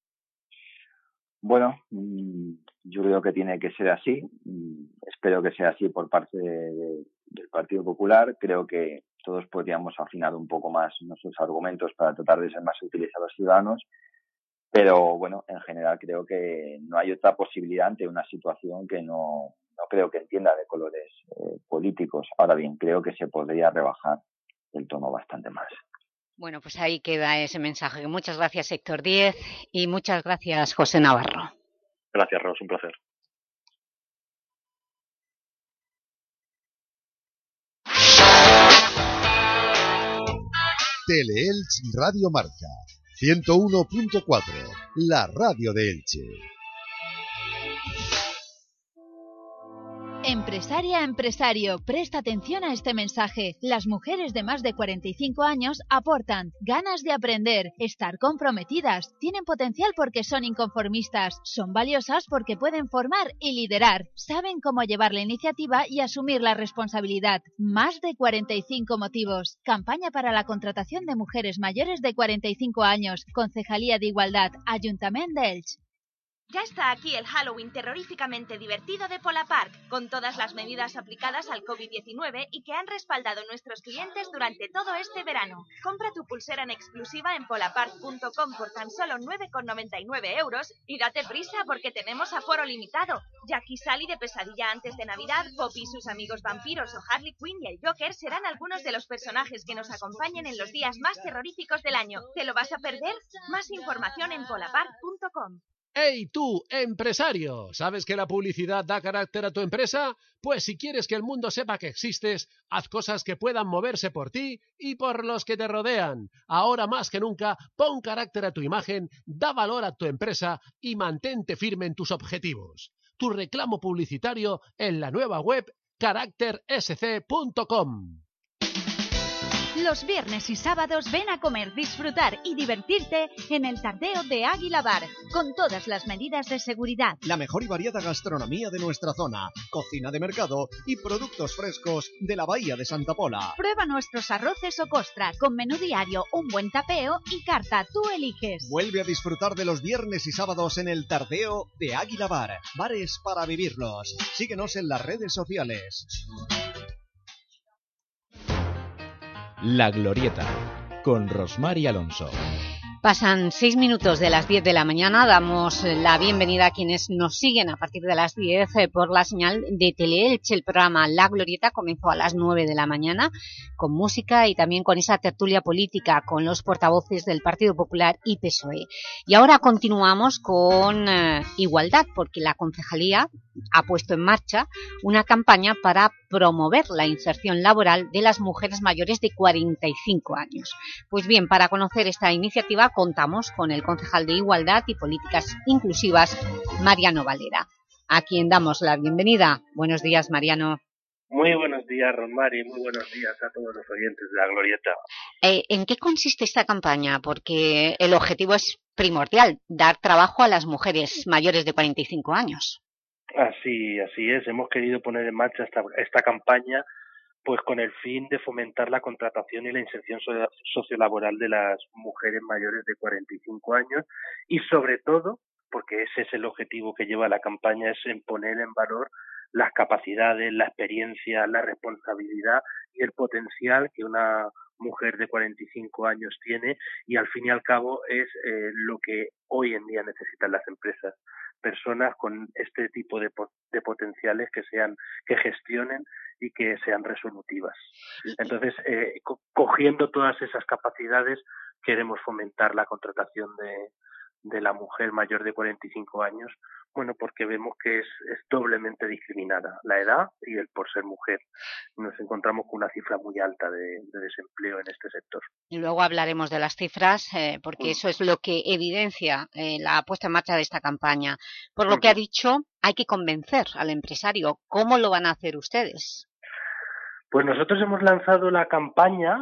I: Bueno, yo creo que tiene que ser así. Espero que sea así por parte de, de, del Partido Popular. Creo que todos podríamos afinar un poco más nuestros argumentos para tratar de ser más útiles a los ciudadanos. Pero bueno, en general creo que no hay otra posibilidad ante una situación que no, no creo que entienda de colores eh, políticos. Ahora bien, creo que se podría rebajar el tono bastante más.
B: Bueno, pues ahí queda ese mensaje. Muchas gracias, Héctor Díez, y muchas gracias, José Navarro.
J: Gracias, Ros, un placer.
E: Teleelch Radio Marca, ciento uno punto cuatro, la radio de Elche.
K: Empresaria, empresario, presta atención a este mensaje. Las mujeres de más de cuarenta y cinco años aportan ganas de aprender, estar comprometidas, tienen potencial porque son inconformistas, son valiosas porque pueden formar y liderar, saben cómo llevar la iniciativa y asumir la responsabilidad. Más de cuarenta y cinco motivos. Campaña para la contratación de mujeres mayores de cuarenta y cinco años. Concejalía de Igualdad, Ayuntamiento de Elche.
L: Ya está aquí el Halloween terroríficamente divertido de Polapark, con todas las medidas aplicadas al COVID diecinueve y que han respaldado nuestros clientes durante todo este verano. Compra tu pulsera en exclusiva en polapark punto com por tan solo nueve con noventa y nueve euros y date prisa porque tenemos aforo limitado. Jackie Sally de Pesadilla antes de Navidad, Poppy y sus amigos vampiros o Harley Quinn y el Joker serán algunos de los personajes que nos acompañen en los días más terroríficos del año. ¿Te lo vas a perder? Más información en polapark punto com.
M: ¡Hey tú, empresario! ¿Sabes que la publicidad da carácter a tu empresa? Pues si quieres que el mundo sepa que existes, haz cosas que puedan moverse por ti y por los que te rodean. Ahora más que nunca, pon carácter a tu imagen, da valor a tu empresa y mantente firme en tus objetivos. Tu reclamo publicitario en la nueva web carácter s c punto com.
K: Los viernes y sábados ven a comer, disfrutar y divertirte en el Tardeo de Águila Bar, con todas las medidas de seguridad.
G: La mejor y variada gastronomía de nuestra zona, cocina de mercado y productos frescos de la Bahía de Santa Pola.
K: Prueba nuestros arroces o costra, con menú diario, un buen tapeo y carta, tú eliges.
G: Vuelve a disfrutar de los viernes y sábados en el Tardeo de Águila Bar, bares para vivirlos. Síguenos en las redes sociales.
A: La Glorieta, con Rosmar y Alonso.
B: Pasan seis minutos de las diez de la mañana, damos la bienvenida a quienes nos siguen a partir de las diez eh, por la señal de Teleelch. El programa La Glorieta comenzó a las nueve de la mañana con música y también con esa tertulia política con los portavoces del Partido Popular y P S O E. Y ahora continuamos con eh, igualdad, porque la concejalía ha puesto en marcha una campaña para promover la inserción laboral de las mujeres mayores de cuarenta y cinco años. Pues bien, para conocer esta iniciativa contamos con el concejal de Igualdad y Políticas Inclusivas, Mariano Valera, a quien damos la bienvenida. Buenos días, Mariano.
N: Muy buenos días, Rosmar, y muy buenos días a todos los oyentes de La Glorieta.
B: Eh, ¿En qué consiste esta campaña? Porque el objetivo es primordial, dar trabajo a las mujeres mayores de cuarenta y cinco años.
N: Así, así es. Hemos querido poner en marcha esta, esta campaña pues con el fin de fomentar la contratación y la inserción sociolaboral de las mujeres mayores de cuarenta y cinco años y sobre todo, porque ese es el objetivo que lleva la campaña, es en poner en valor las capacidades, la experiencia, la responsabilidad y el potencial que una mujer de cuarenta y cinco años tiene, y al fin y al cabo es eh, lo que hoy en día necesitan las empresas, personas con este tipo de, de potenciales que sean que gestionen y que sean resolutivas. Entonces, eh, co cogiendo todas esas capacidades, queremos fomentar la contratación de, de la mujer mayor de cuarenta y cinco años, bueno, porque vemos que es, es doblemente discriminada, la edad y el por ser mujer. Nos encontramos con una cifra muy alta de, de desempleo en este sector.
B: Y luego hablaremos de las cifras, eh, porque mm. eso es lo que evidencia eh, la puesta en marcha de esta campaña. Por lo uh-huh. que ha dicho, hay que convencer al empresario. ¿Cómo lo van a hacer ustedes?
N: Pues nosotros hemos lanzado la campaña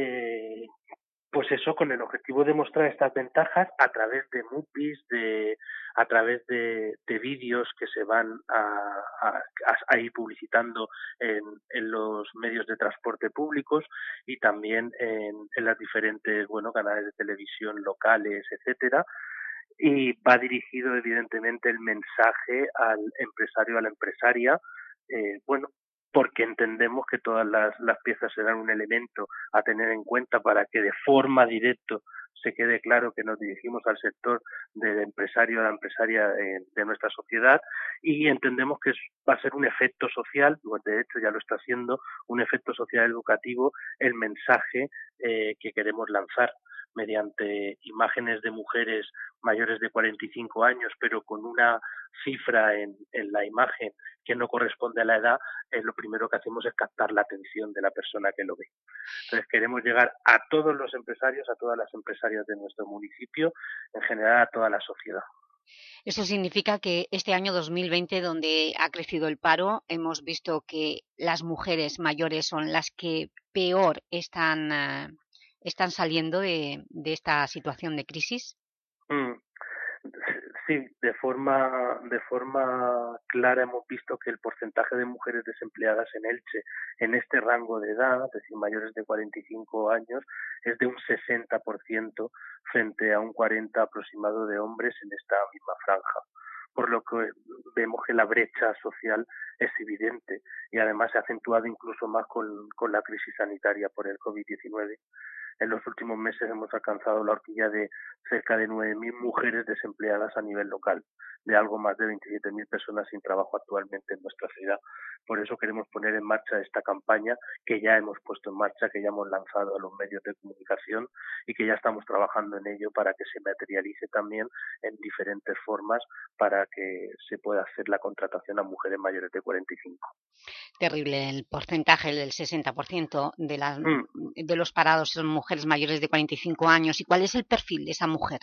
N: eh, pues eso, con el objetivo de mostrar estas ventajas a través de MUPIs, de, a través de, de vídeos que se van a, a, a ir publicitando en, en los medios de transporte públicos y también en, en las diferentes, bueno, canales de televisión locales, etcétera. Y va dirigido, evidentemente, el mensaje al empresario, a la empresaria, eh, bueno, porque entendemos que todas las, las piezas serán un elemento a tener en cuenta para que de forma directa se quede claro que nos dirigimos al sector del empresario, a la empresaria de, de nuestra sociedad, y entendemos que es, va a ser un efecto social, de hecho ya lo está haciendo, un efecto social educativo, el mensaje eh, que queremos lanzar mediante imágenes de mujeres mayores de cuarenta y cinco años, pero con una cifra en, en la imagen que no corresponde a la edad. Eh, lo primero que hacemos es captar la atención de la persona que lo ve. Entonces queremos llegar a todos los empresarios, a todas las empresarias de nuestro municipio, en general a toda la sociedad.
B: Eso significa que este año dos mil veinte, donde ha crecido el paro, hemos visto que las mujeres mayores son las que peor están, uh, están saliendo de, de esta situación de crisis.
N: Mm. Sí, de forma de forma clara hemos visto que el porcentaje de mujeres desempleadas en Elche en este rango de edad, es decir, mayores de cuarenta y cinco años, es de un sesenta por ciento frente a un cuarenta por ciento aproximado de hombres en esta misma franja. Por lo que vemos que la brecha social es evidente y además se ha acentuado incluso más con, con la crisis sanitaria por el COVID diecinueve. En los últimos meses hemos alcanzado la horquilla de cerca de nueve mil mujeres desempleadas a nivel local, de algo más de veintisiete mil personas sin trabajo actualmente en nuestra ciudad. Por eso queremos poner en marcha esta campaña que ya hemos puesto en marcha, que ya hemos lanzado a los medios de comunicación y que ya estamos trabajando en ello para que se materialice también en diferentes formas para que se pueda hacer la contratación a mujeres mayores de cuarenta y cinco.
B: Terrible el porcentaje del sesenta por ciento de, la, mm. de los parados son mujeres mayores de cuarenta y cinco años. ¿Y cuál es el perfil de esa mujer?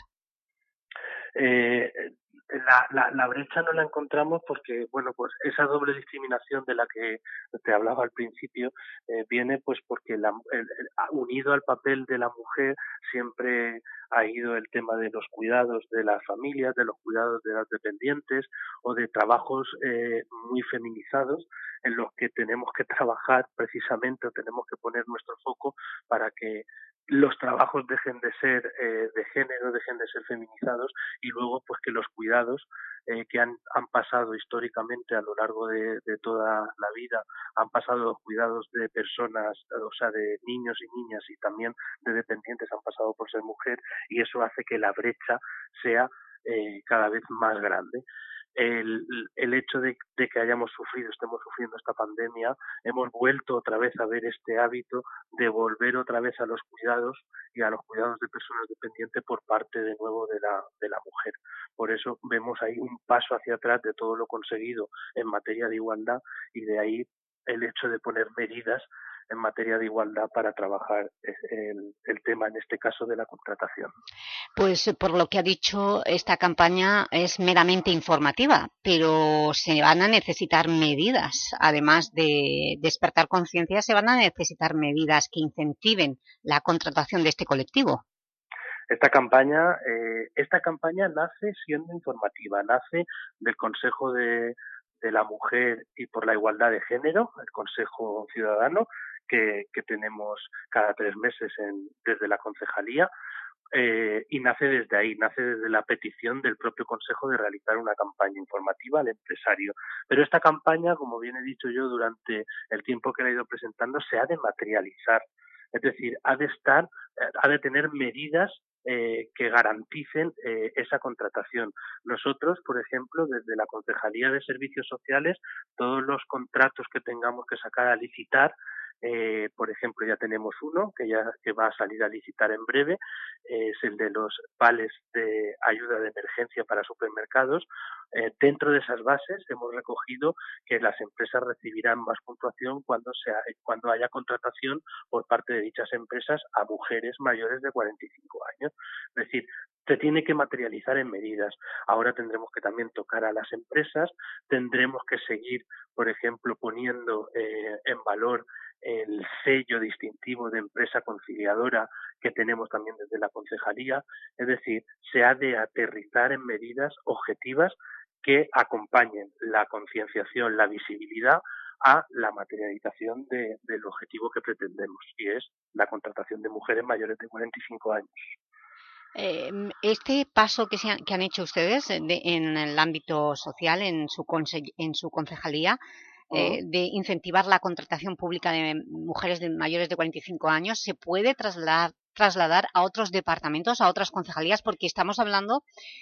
N: Eh, la, la, la brecha no la encontramos porque, bueno, pues esa doble discriminación de la que te hablaba al principio eh, viene pues porque la, el, el, unido al papel de la mujer siempre ha ido el tema de los cuidados de las familias, de los cuidados de las dependientes o de trabajos eh, muy feminizados en los que tenemos que trabajar precisamente o tenemos que poner nuestro foco para que los trabajos dejen de ser eh, de género, dejen de ser feminizados, y luego pues que los cuidados eh, que han, han pasado históricamente a lo largo de, de toda la vida, han pasado los cuidados de personas, o sea, de niños y niñas y también de dependientes, han pasado por ser mujer, y eso hace que la brecha sea eh, cada vez más grande. El, el hecho de, de que hayamos sufrido, estemos sufriendo esta pandemia, hemos vuelto otra vez a ver este hábito de volver otra vez a los cuidados y a los cuidados de personas dependientes por parte de nuevo de la, de la mujer. Por eso vemos ahí un paso hacia atrás de todo lo conseguido en materia de igualdad, y de ahí el hecho de poner medidas en materia de igualdad para trabajar el, el tema, en este caso, de la contratación.
B: Pues por lo que ha dicho, esta campaña es meramente informativa, pero se van a necesitar medidas. Además de despertar conciencia, se van a necesitar medidas que incentiven la contratación de este colectivo.
N: Esta campaña, eh, esta campaña nace siendo informativa, nace del Consejo de, de la Mujer y por la Igualdad de Género, el Consejo Ciudadano, que, que tenemos cada tres meses en, desde la concejalía, eh, y nace desde ahí, nace desde la petición del propio Consejo de realizar una campaña informativa al empresario. Pero esta campaña, como bien he dicho yo durante el tiempo que la he ido presentando, se ha de materializar, es decir, ha de estar, ha de tener medidas Eh, que garanticen eh, esa contratación. Nosotros, por ejemplo, desde la Concejalía de Servicios Sociales, todos los contratos que tengamos que sacar a licitar, eh, por ejemplo, ya tenemos uno que ya que va a salir a licitar en breve, eh, es el de los vales de ayuda de emergencia para supermercados. Eh, dentro de esas bases hemos recogido que las empresas recibirán más puntuación cuando sea cuando haya contratación por parte de dichas empresas a mujeres mayores de cuarenta y cinco años. Es decir, se tiene que materializar en medidas. Ahora tendremos que también tocar a las empresas, tendremos que seguir, por ejemplo, poniendo eh, en valor el sello distintivo de empresa conciliadora que tenemos también desde la concejalía. Es decir, se ha de aterrizar en medidas objetivas que acompañen la concienciación, la visibilidad a la materialización de, del objetivo que pretendemos, y es la contratación de mujeres mayores de cuarenta y cinco años.
B: Eh, este paso que, se han, que han hecho ustedes de, en el ámbito social, en su, conse, en su concejalía, eh, uh-huh. de incentivar la contratación pública de mujeres de mayores de cuarenta y cinco años, ¿se puede trasladar, trasladar a otros departamentos, a otras concejalías? Porque estamos hablando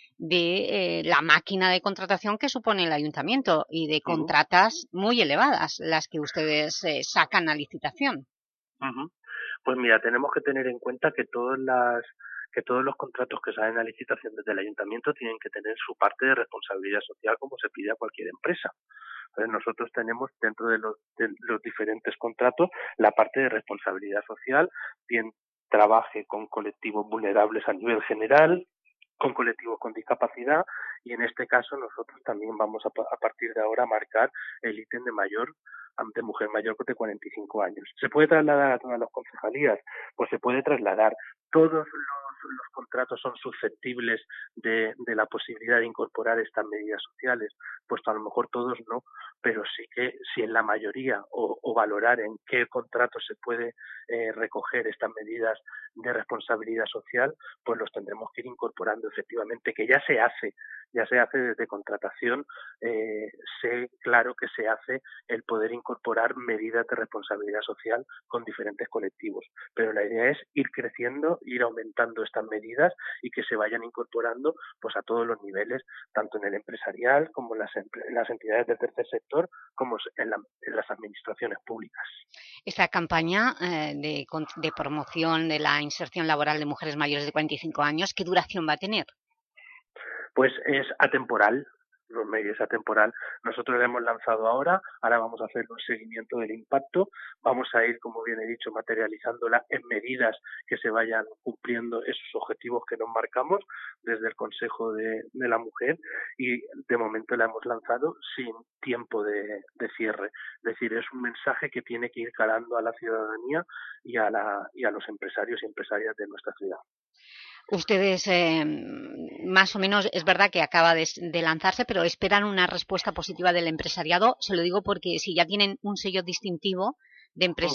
B: de eh, la máquina de contratación que supone el ayuntamiento y de uh-huh. contratas muy elevadas, las que ustedes eh, sacan a licitación.
N: Uh-huh. Pues mira, tenemos que tener en cuenta que todas las que todos los contratos que salen a licitación desde el ayuntamiento tienen que tener su parte de responsabilidad social, como se pide a cualquier empresa. Entonces nosotros tenemos dentro de los, de los diferentes contratos la parte de responsabilidad social, bien trabaje con colectivos vulnerables a nivel general, con colectivos con discapacidad, y en este caso nosotros también vamos a, a partir de ahora a marcar el ítem de mayor de mujer mayor de cuarenta y cinco años. ¿Se puede trasladar a todas las concejalías? Pues se puede trasladar. Todos los, los contratos son susceptibles de, de la posibilidad de incorporar estas medidas sociales. Pues a lo mejor todos no, pero sí que si en la mayoría o, o valorar en qué contratos se puede eh, recoger estas medidas de responsabilidad social, pues los tendremos que ir incorporando efectivamente, que ya se hace, ya se hace desde contratación, eh, sé claro que se hace el poder incorporar medidas de responsabilidad social con diferentes colectivos, pero la idea es ir creciendo, ir aumentando estas medidas y que se vayan incorporando pues a todos los niveles, tanto en el empresarial como en las, en las entidades del tercer sector, como en, la, en las administraciones públicas.
B: Esta campaña eh, de, de promoción de la inserción laboral de mujeres mayores de cuarenta y cinco años, ¿qué duración va a tener?
N: Pues es atemporal, los medios atemporal. Nosotros la hemos lanzado ahora, ahora vamos a hacer un seguimiento del impacto, vamos a ir, como bien he dicho, materializándola en medidas que se vayan cumpliendo esos objetivos que nos marcamos desde el Consejo de, de la Mujer, y de momento la hemos lanzado sin tiempo de, de cierre. Es decir, es un mensaje que tiene que ir calando a la ciudadanía y a, la, y a los empresarios y empresarias de nuestra ciudad.
B: Ustedes, eh, más o menos, es verdad que acaba de, de lanzarse, pero esperan una respuesta positiva del empresariado. Se lo digo porque si ya tienen un sello distintivo de empresa, uh-huh.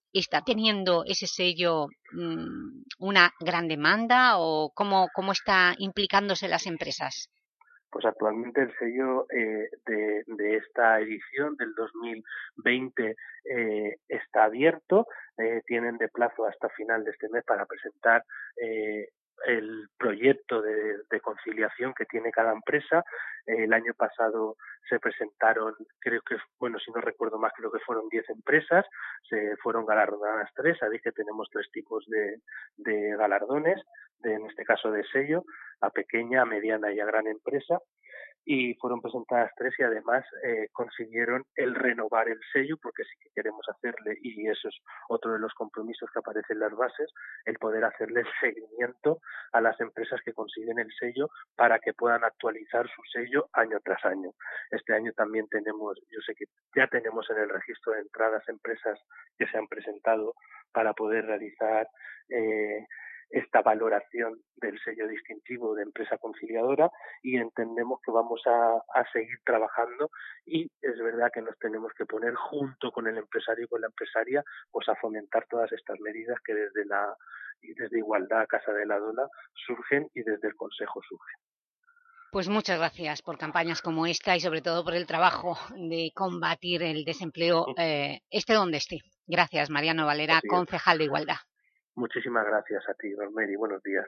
B: ¿está teniendo ese sello mmm, una gran demanda o cómo, cómo está implicándose las empresas?
N: Pues actualmente el sello eh, de, de esta edición del dos mil veinte eh, está abierto, eh, tienen de plazo hasta final de este mes para presentar eh, el proyecto de, de conciliación que tiene cada empresa. Eh, el año pasado se presentaron, creo que, bueno, si no recuerdo más, creo que fueron diez empresas, se fueron galardonadas tres, sabéis que tenemos tres tipos de, de galardones, de, en este caso de sello, a pequeña, a mediana y a gran empresa, y fueron presentadas tres y además eh, consiguieron el renovar el sello, porque sí que queremos hacerle, y eso es otro de los compromisos que aparece en las bases, el poder hacerle seguimiento a las empresas que consiguen el sello para que puedan actualizar su sello año tras año. Este año también tenemos, yo sé que ya tenemos en el registro de entradas empresas que se han presentado para poder realizar eh, esta valoración del sello distintivo de empresa conciliadora, y entendemos que vamos a, a seguir trabajando, y es verdad que nos tenemos que poner junto con el empresario y con la empresaria pues a fomentar todas estas medidas que desde la y desde Igualdad Casa de la Dona surgen y desde el Consejo surgen.
B: Pues muchas gracias por campañas como esta y sobre todo por el trabajo de combatir el desempleo eh, esté donde esté. Gracias, Mariano Valera, concejal de Igualdad.
N: Muchísimas gracias a ti, Rosemary. Buenos días.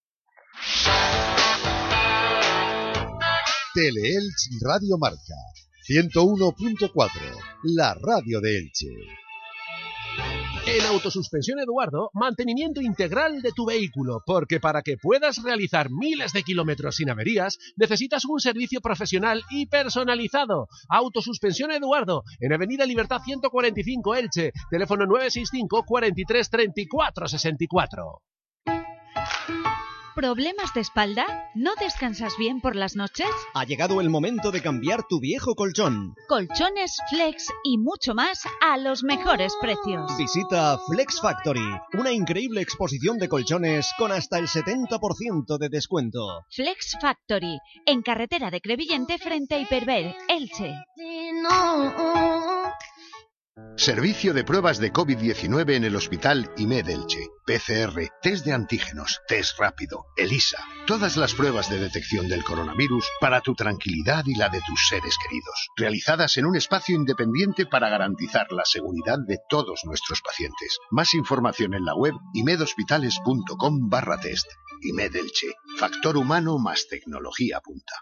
E: Teleelch Radio Marca ciento uno punto cuatro, la radio de Elche.
M: En Autosuspensión Eduardo, mantenimiento integral de tu vehículo, porque para que puedas realizar miles de kilómetros sin averías, necesitas un servicio profesional y personalizado. Autosuspensión Eduardo, en Avenida Libertad ciento cuarenta y cinco Elche, teléfono nueve seis cinco, cuarenta y tres, treinta y cuatro sesenta y cuatro.
K: ¿Problemas de espalda? ¿No descansas bien por las noches?
G: Ha llegado el momento de cambiar tu viejo colchón.
K: Colchones, Flex y mucho más a los mejores precios.
G: Visita Flex Factory, una increíble exposición de colchones con hasta el setenta por ciento de descuento.
K: Flex Factory, en carretera de Crevillente frente a Hiperver, Elche.
E: Servicio de pruebas de COVID diecinueve en el Hospital I M E D Elche. P C R, test de antígenos, test rápido, ELISA. Todas las pruebas de detección del coronavirus para tu tranquilidad y la de tus seres queridos. Realizadas en un espacio independiente para garantizar la seguridad de todos nuestros pacientes. Más información en la web imedhospitales.com barra test. I M E D Elche. Factor humano más tecnología punta.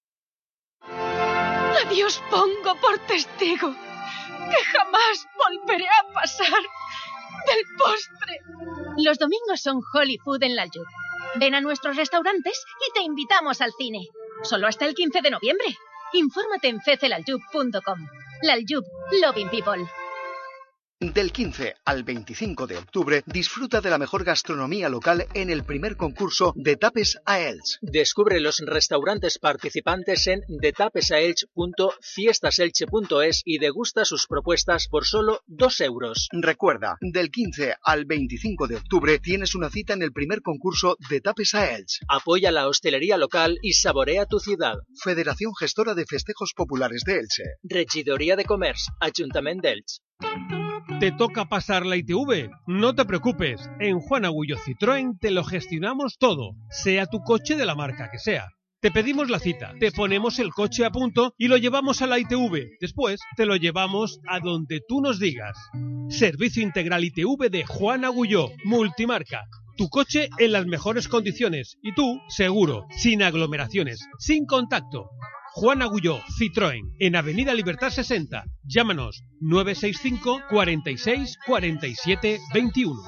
O: A Dios pongo por testigo que jamás volveré a pasar del postre. Los domingos son Holy Food en Laljub. Ven a nuestros restaurantes y te invitamos al cine. Solo hasta el quince de noviembre. Infórmate en fecelaljub punto com. Laljub, Loving People.
P: Del quince al veinticinco de octubre, disfruta de la mejor gastronomía local en el primer concurso de Tapes a Elche.
Q: Descubre los restaurantes participantes en de tapes a elche punto fiestaselche punto es y degusta sus propuestas por solo dos euros.
P: Recuerda, del quince al veinticinco de octubre tienes una cita en el primer concurso de Tapes a Elche.
Q: Apoya la hostelería local y saborea tu ciudad.
P: Federación Gestora de Festejos Populares de Elche.
Q: Regidoria de Comerç, Ajuntament d'Elche.
R: ¿Te toca pasar la I T V? No te preocupes, en Juan Agullo Citroën te lo gestionamos todo, sea tu coche de la marca que sea. Te pedimos la cita, te ponemos el coche a punto y lo llevamos a la I T V. Después te lo llevamos a donde tú nos digas. Servicio integral I T V de Juan Agulló, multimarca. Tu coche en las mejores condiciones y tú, seguro, sin aglomeraciones, sin contacto. Juan Agulló, Citroën, en Avenida Libertad sesenta. Llámanos nueve seis cinco, cuarenta y seis, cuarenta y siete, veintiuno.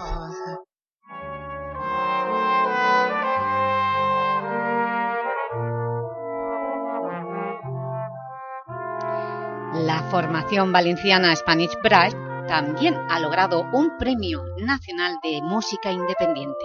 B: La formación valenciana Spanish Brass también ha logrado un premio nacional de música independiente.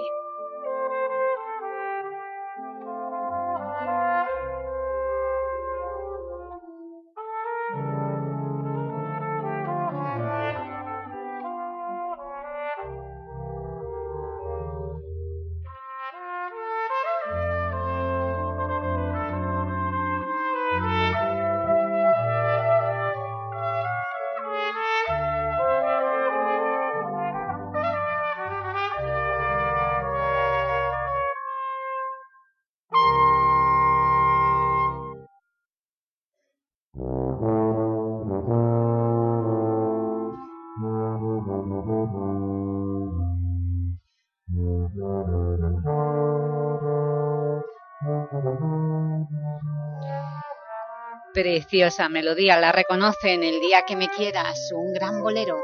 B: Preciosa melodía, la reconocen, El día que me quieras, un gran bolero.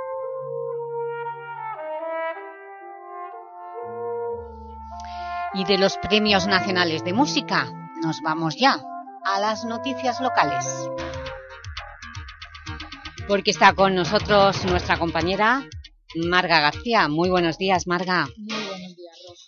B: Y de los premios nacionales de música nos vamos ya a las noticias locales. Porque está con nosotros nuestra compañera Marga García. Muy buenos días, Marga.
S: Muy buenos días, Ros.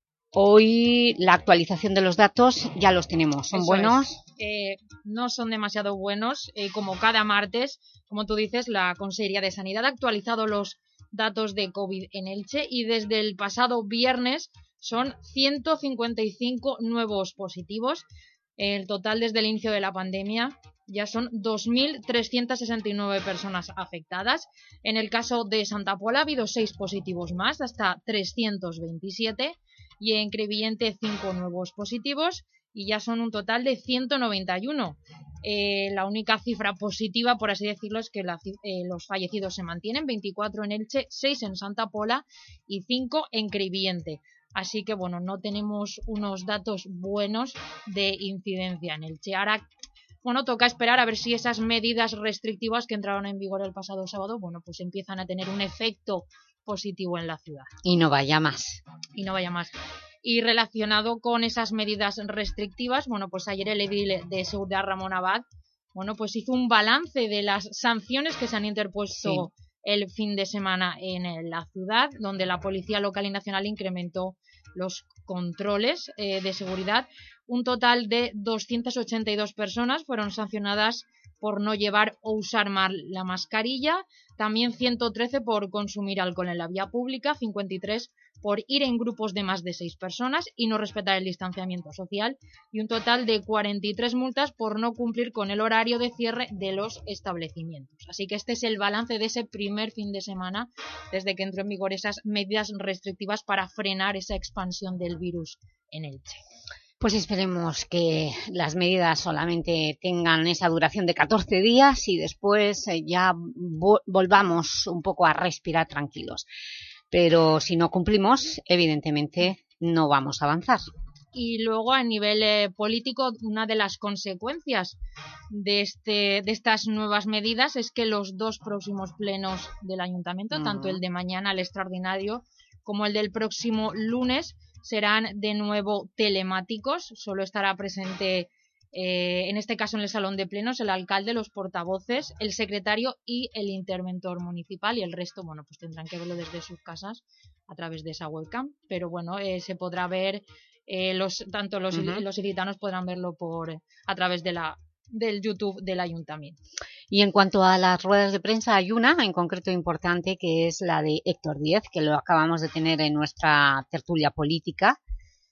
B: Hoy la actualización de los datos ya los tenemos. ¿Son
S: Eso
B: buenos?
S: Es. Eh, no son demasiado buenos. Eh, como cada martes, como tú dices, la Consejería de Sanidad ha actualizado los datos de COVID en Elche y desde el pasado viernes son ciento cincuenta y cinco nuevos positivos. El total desde el inicio de la pandemia ya son dos mil trescientas sesenta y nueve personas afectadas. En el caso de Santa Pola ha habido seis positivos más, hasta trescientos veintisiete, y en Crevillente cinco nuevos positivos y ya son un total de ciento noventa y uno. Eh, la única cifra positiva, por así decirlo, es que la, eh, los fallecidos se mantienen, veinticuatro en Elche, seis en Santa Pola y cinco en Crevillente. Así que, bueno, no tenemos unos datos buenos de incidencia en Elche. Ahora, bueno, toca esperar a ver si esas medidas restrictivas que entraron en vigor el pasado sábado, bueno, pues empiezan a tener un efecto positivo en la ciudad.
B: Y no vaya más.
S: Y no vaya más. Y relacionado con esas medidas restrictivas, bueno, pues ayer el edil de Seguridad, Ramón Abad, bueno, pues hizo un balance de las sanciones que se han interpuesto sí. el fin de semana en la ciudad, donde la Policía Local y Nacional incrementó los controles eh, de seguridad. Un total de doscientas ochenta y dos personas fueron sancionadas por no llevar o usar mal la mascarilla, también ciento trece por consumir alcohol en la vía pública, cincuenta y tres por ir en grupos de más de seis personas y no respetar el distanciamiento social, y un total de cuarenta y tres multas por no cumplir con el horario de cierre de los establecimientos. Así que este es el balance de ese primer fin de semana desde que entró en vigor esas medidas restrictivas para frenar esa expansión del virus en Elche.
B: Pues esperemos que las medidas solamente tengan esa duración de catorce días y después ya vo- volvamos un poco a respirar tranquilos. Pero si no cumplimos, evidentemente no vamos a avanzar.
S: Y luego a nivel eh, político, una de las consecuencias de, este, de estas nuevas medidas es que los dos próximos plenos del Ayuntamiento, mm. tanto el de mañana, el extraordinario, como el del próximo lunes, serán de nuevo telemáticos. Solo estará presente, eh, en este caso en el salón de plenos, el alcalde, los portavoces, el secretario y el interventor municipal, y el resto, bueno, pues tendrán que verlo desde sus casas a través de esa webcam. Pero bueno, eh, se podrá ver, eh, los tanto los, uh-huh. los ilicitanos podrán verlo por a través de la del YouTube del Ayuntamiento.
B: Y en cuanto a las ruedas de prensa, hay una en concreto importante, que es la de Héctor Díez, que lo acabamos de tener en nuestra tertulia política,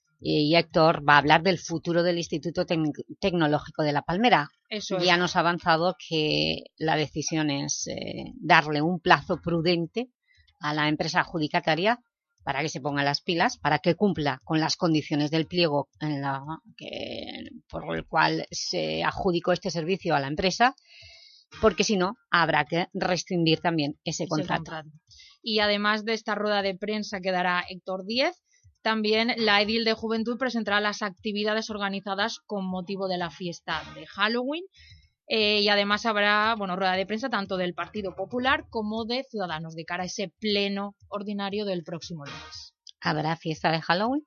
B: y Héctor va a hablar del futuro del Instituto Tec- Tecnológico de La Palmera.
S: Eso
B: ya
S: es.
B: nos ha avanzado que la decisión es eh, darle un plazo prudente a la empresa adjudicataria para que se ponga las pilas, para que cumpla con las condiciones del pliego en la, que, por el cual se adjudicó este servicio a la empresa, porque si no, habrá que rescindir también ese, ese contrato. contrato.
S: Y además de esta rueda de prensa que dará Héctor Díez, también la edil de Juventud presentará las actividades organizadas con motivo de la fiesta de Halloween, eh, y además habrá, bueno, rueda de prensa tanto del Partido Popular como de Ciudadanos de cara a ese pleno ordinario del próximo lunes.
B: ¿Habrá fiesta de Halloween?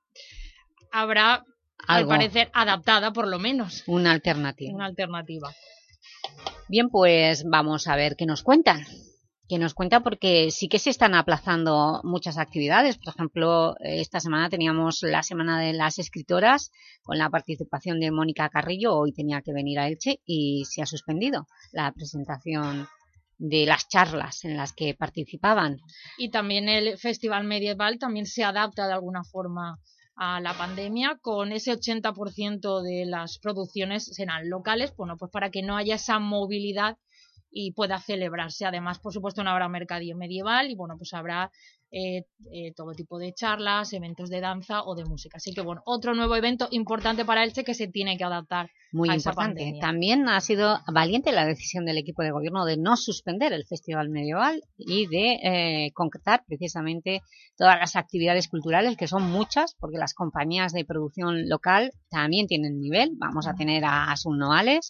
S: Habrá,
B: ¿Algo?
S: Al parecer, adaptada por lo menos.
B: Una alternativa.
S: Una alternativa.
B: Bien, pues vamos a ver qué nos cuentan. Que nos cuentan porque sí que se están aplazando muchas actividades. Por ejemplo, esta semana teníamos la Semana de las Escritoras con la participación de Mónica Carrillo. Hoy tenía que venir a Elche y se ha suspendido la presentación de las charlas en las que participaban.
S: Y también el Festival Medieval también se adapta de alguna forma a la pandemia, con ese ochenta por ciento de las producciones serán locales, bueno, pues para que no haya esa movilidad y pueda celebrarse. Además, por supuesto, no habrá mercadillo medieval y, bueno, pues habrá eh, eh, todo tipo de charlas, eventos de danza o de música. Así que, bueno, otro nuevo evento importante para Elche que se tiene que adaptar
B: Muy
S: a
B: importante.
S: esa pandemia.
B: También ha sido valiente la decisión del equipo de gobierno de no suspender el Festival Medieval y de eh, concretar precisamente todas las actividades culturales, que son muchas, porque las compañías de producción local también tienen nivel. Vamos a tener a Asun Noales,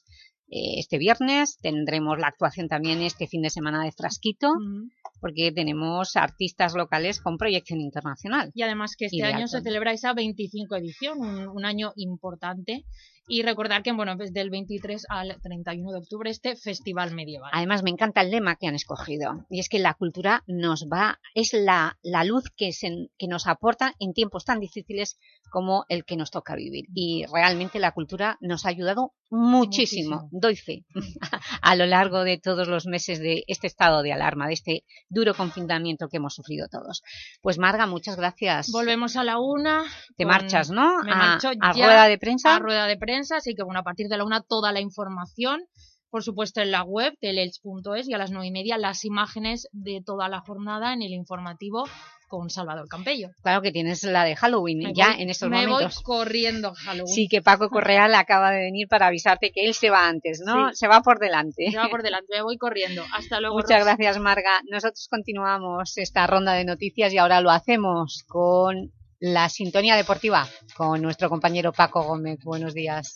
B: eh, este viernes, tendremos la actuación también este fin de semana de Frasquito, uh-huh. porque tenemos artistas locales con proyección internacional.
S: Y además que este año se celebra esa veinticinco edición, un, un año importante. Y recordar que, bueno, desde el veintitrés al treinta y uno de octubre este Festival Medieval.
B: Además, me encanta el lema que han escogido, y es que la cultura nos va, es la, la luz que, se, que nos aporta en tiempos tan difíciles como el que nos toca vivir. Y realmente la cultura nos ha ayudado muchísimo, muchísimo. Doy fe, a lo largo de todos los meses de este estado de alarma, de este duro confinamiento que hemos sufrido todos. Pues Marga, muchas gracias.
S: Volvemos a la una.
B: Te con... marchas, ¿no?
S: Me
B: a,
S: marcho
B: a
S: ya
B: rueda de prensa.
S: A rueda de prensa, así que bueno, a partir de la una toda la información, por supuesto en la web teleelch punto es, y a las nueve y media las imágenes de toda la jornada en el informativo con Salvador Campello.
B: Claro que tienes la de Halloween
S: me
B: ya
S: voy,
B: en estos
S: me
B: momentos.
S: Me voy corriendo Halloween.
B: Sí, que Paco Correal acaba de venir para avisarte que él se va antes, ¿no? Sí. Se va por delante.
S: Se va por delante, me voy corriendo. Hasta luego.
B: Muchas
S: Ros.
B: gracias, Marga. Nosotros continuamos esta ronda de noticias y ahora lo hacemos con la sintonía deportiva, con nuestro compañero Paco Gómez. Buenos días.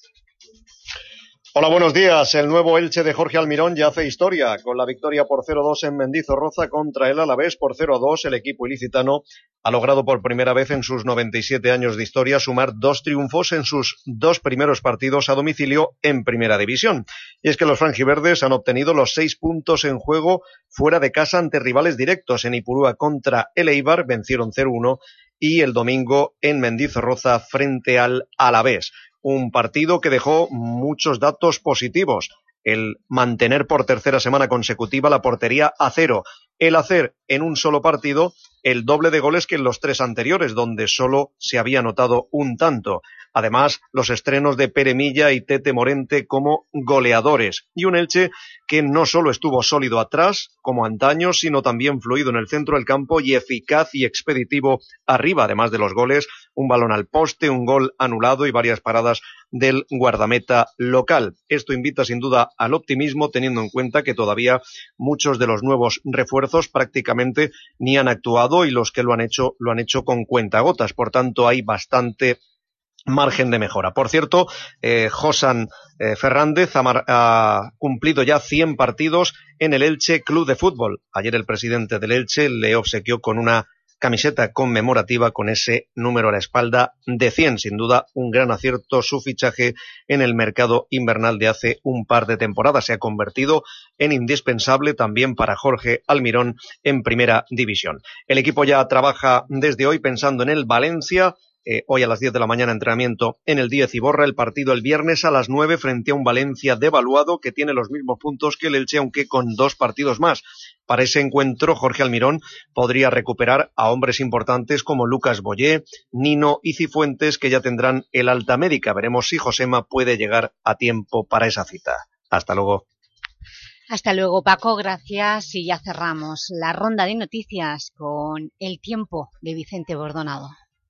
T: Hola, buenos días. El nuevo Elche de Jorge Almirón ya hace historia. Con la victoria por cero a dos en Mendizorroza contra el Alavés por cero a dos, el equipo ilicitano ha logrado por primera vez en sus noventa y siete años de historia sumar dos triunfos en sus dos primeros partidos a domicilio en Primera División. Y es que los franjiverdes han obtenido los seis puntos en juego fuera de casa ante rivales directos. En Ipurúa contra el Eibar vencieron cero uno y el domingo en Mendizorroza frente al Alavés. Un partido que dejó muchos datos positivos. El mantener por tercera semana consecutiva la portería a cero. El hacer en un solo partido el doble de goles que en los tres anteriores, donde solo se había anotado un tanto. Además, los estrenos de Pere Milla y Tete Morente como goleadores. Y un Elche que no solo estuvo sólido atrás, como antaño, sino también fluido en el centro del campo y eficaz y expeditivo arriba, además de los goles, un balón al poste, un gol anulado y varias paradas del guardameta local. Esto invita sin duda al optimismo, teniendo en cuenta que todavía muchos de los nuevos refuerzos prácticamente ni han actuado y los que lo han hecho, lo han hecho con cuentagotas. Por tanto, hay bastante margen de mejora. Por cierto, eh, Josan eh, Fernández ha, mar- ha cumplido ya cien partidos en el Elche Club de Fútbol. Ayer el presidente del Elche le obsequió con una camiseta conmemorativa con ese número a la espalda de cien. Sin duda, un gran acierto su fichaje en el mercado invernal de hace un par de temporadas. Se ha convertido en indispensable también para Jorge Almirón en Primera División. El equipo ya trabaja desde hoy pensando en el Valencia. Eh, hoy a las diez de la mañana entrenamiento en el Díez Iborra, el partido el viernes a las nueve frente a un Valencia devaluado que tiene los mismos puntos que el Elche, aunque con dos partidos más. Para ese encuentro, Jorge Almirón podría recuperar a hombres importantes como Lucas Boyé, Nino y Cifuentes, que ya tendrán el alta médica. Veremos si Josema puede llegar a tiempo para esa cita. Hasta luego.
B: Hasta luego, Paco, gracias. Y ya cerramos la ronda de noticias con el tiempo de Vicente Bordonado.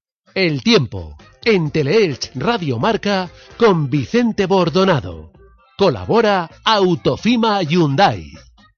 M: El tiempo, en Teleelch Radio Marca, con Vicente Bordonado. Colabora Autofima Hyundai.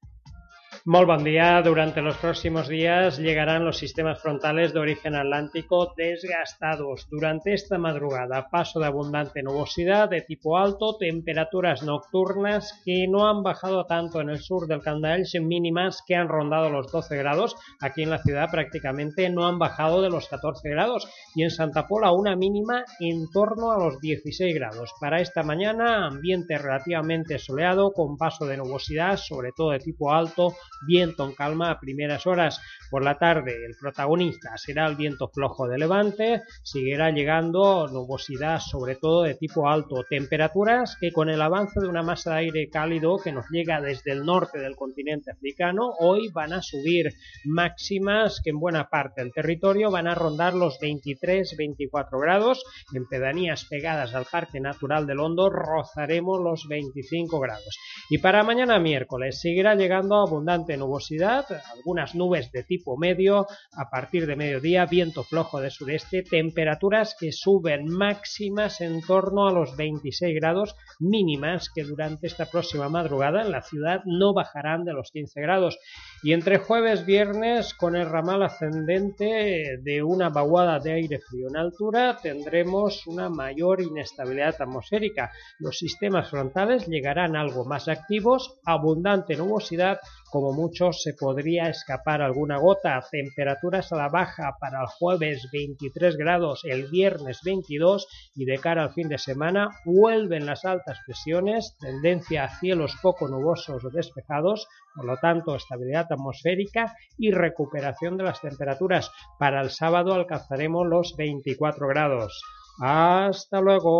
U: Molt bon día. Durante los próximos días llegarán los sistemas frontales de origen atlántico desgastados. Durante esta madrugada, paso de abundante nubosidad de tipo alto, temperaturas nocturnas que no han bajado tanto en el sur del Candaelch, mínimas que han rondado los doce grados. Aquí en la ciudad prácticamente no han bajado de los catorce grados. Y en Santa Pola una mínima en torno a los dieciséis grados. Para esta mañana, ambiente relativamente soleado con paso de nubosidad, sobre todo de tipo alto, viento en calma a primeras horas. Por la tarde el protagonista será el viento flojo de levante, seguirá llegando nubosidad sobre todo de tipo alto, temperaturas que con el avance de una masa de aire cálido que nos llega desde el norte del continente africano, hoy van a subir máximas que en buena parte del territorio van a rondar los veintitrés veinticuatro grados, en pedanías pegadas al Parque Natural del Hondo rozaremos los veinticinco grados. Y para mañana miércoles seguirá llegando abundante abundante nubosidad, algunas nubes de tipo medio, a partir de mediodía viento flojo de sudeste, temperaturas que suben máximas en torno a los veintiséis grados, mínimas que durante esta próxima madrugada en la ciudad no bajarán de los quince grados. Y entre jueves y viernes, con el ramal ascendente de una vaguada de aire frío en altura, tendremos una mayor inestabilidad atmosférica. Los sistemas frontales llegarán algo más activos, abundante nubosidad, como mucho se podría escapar alguna gota. Temperaturas a la baja para el jueves veintitrés grados, el viernes veintidós, y de cara al fin de semana vuelven las altas presiones, tendencia a cielos poco nubosos o despejados, por lo tanto estabilidad atmosférica y recuperación de las temperaturas. Para el sábado alcanzaremos los veinticuatro grados. Hasta luego.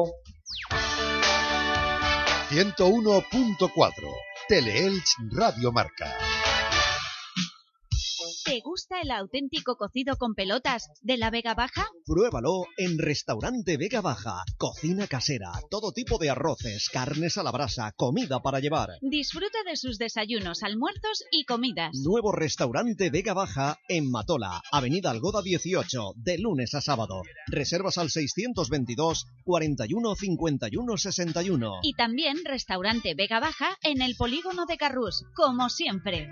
D: ciento uno punto cuatro Teleelch Radio Marca.
K: ¿Te gusta el auténtico cocido con pelotas de la Vega Baja?
G: Pruébalo en Restaurante Vega Baja. Cocina casera, todo tipo de arroces, carnes a la brasa, comida para llevar.
K: Disfruta de sus desayunos, almuerzos y comidas.
G: Nuevo Restaurante Vega Baja en Matola, Avenida Algoda dieciocho, de lunes a sábado. Reservas al seiscientos veintidós, cuarenta y uno, cincuenta y uno, sesenta y uno.
K: Y también Restaurante Vega Baja en el Polígono de Carrús, como siempre.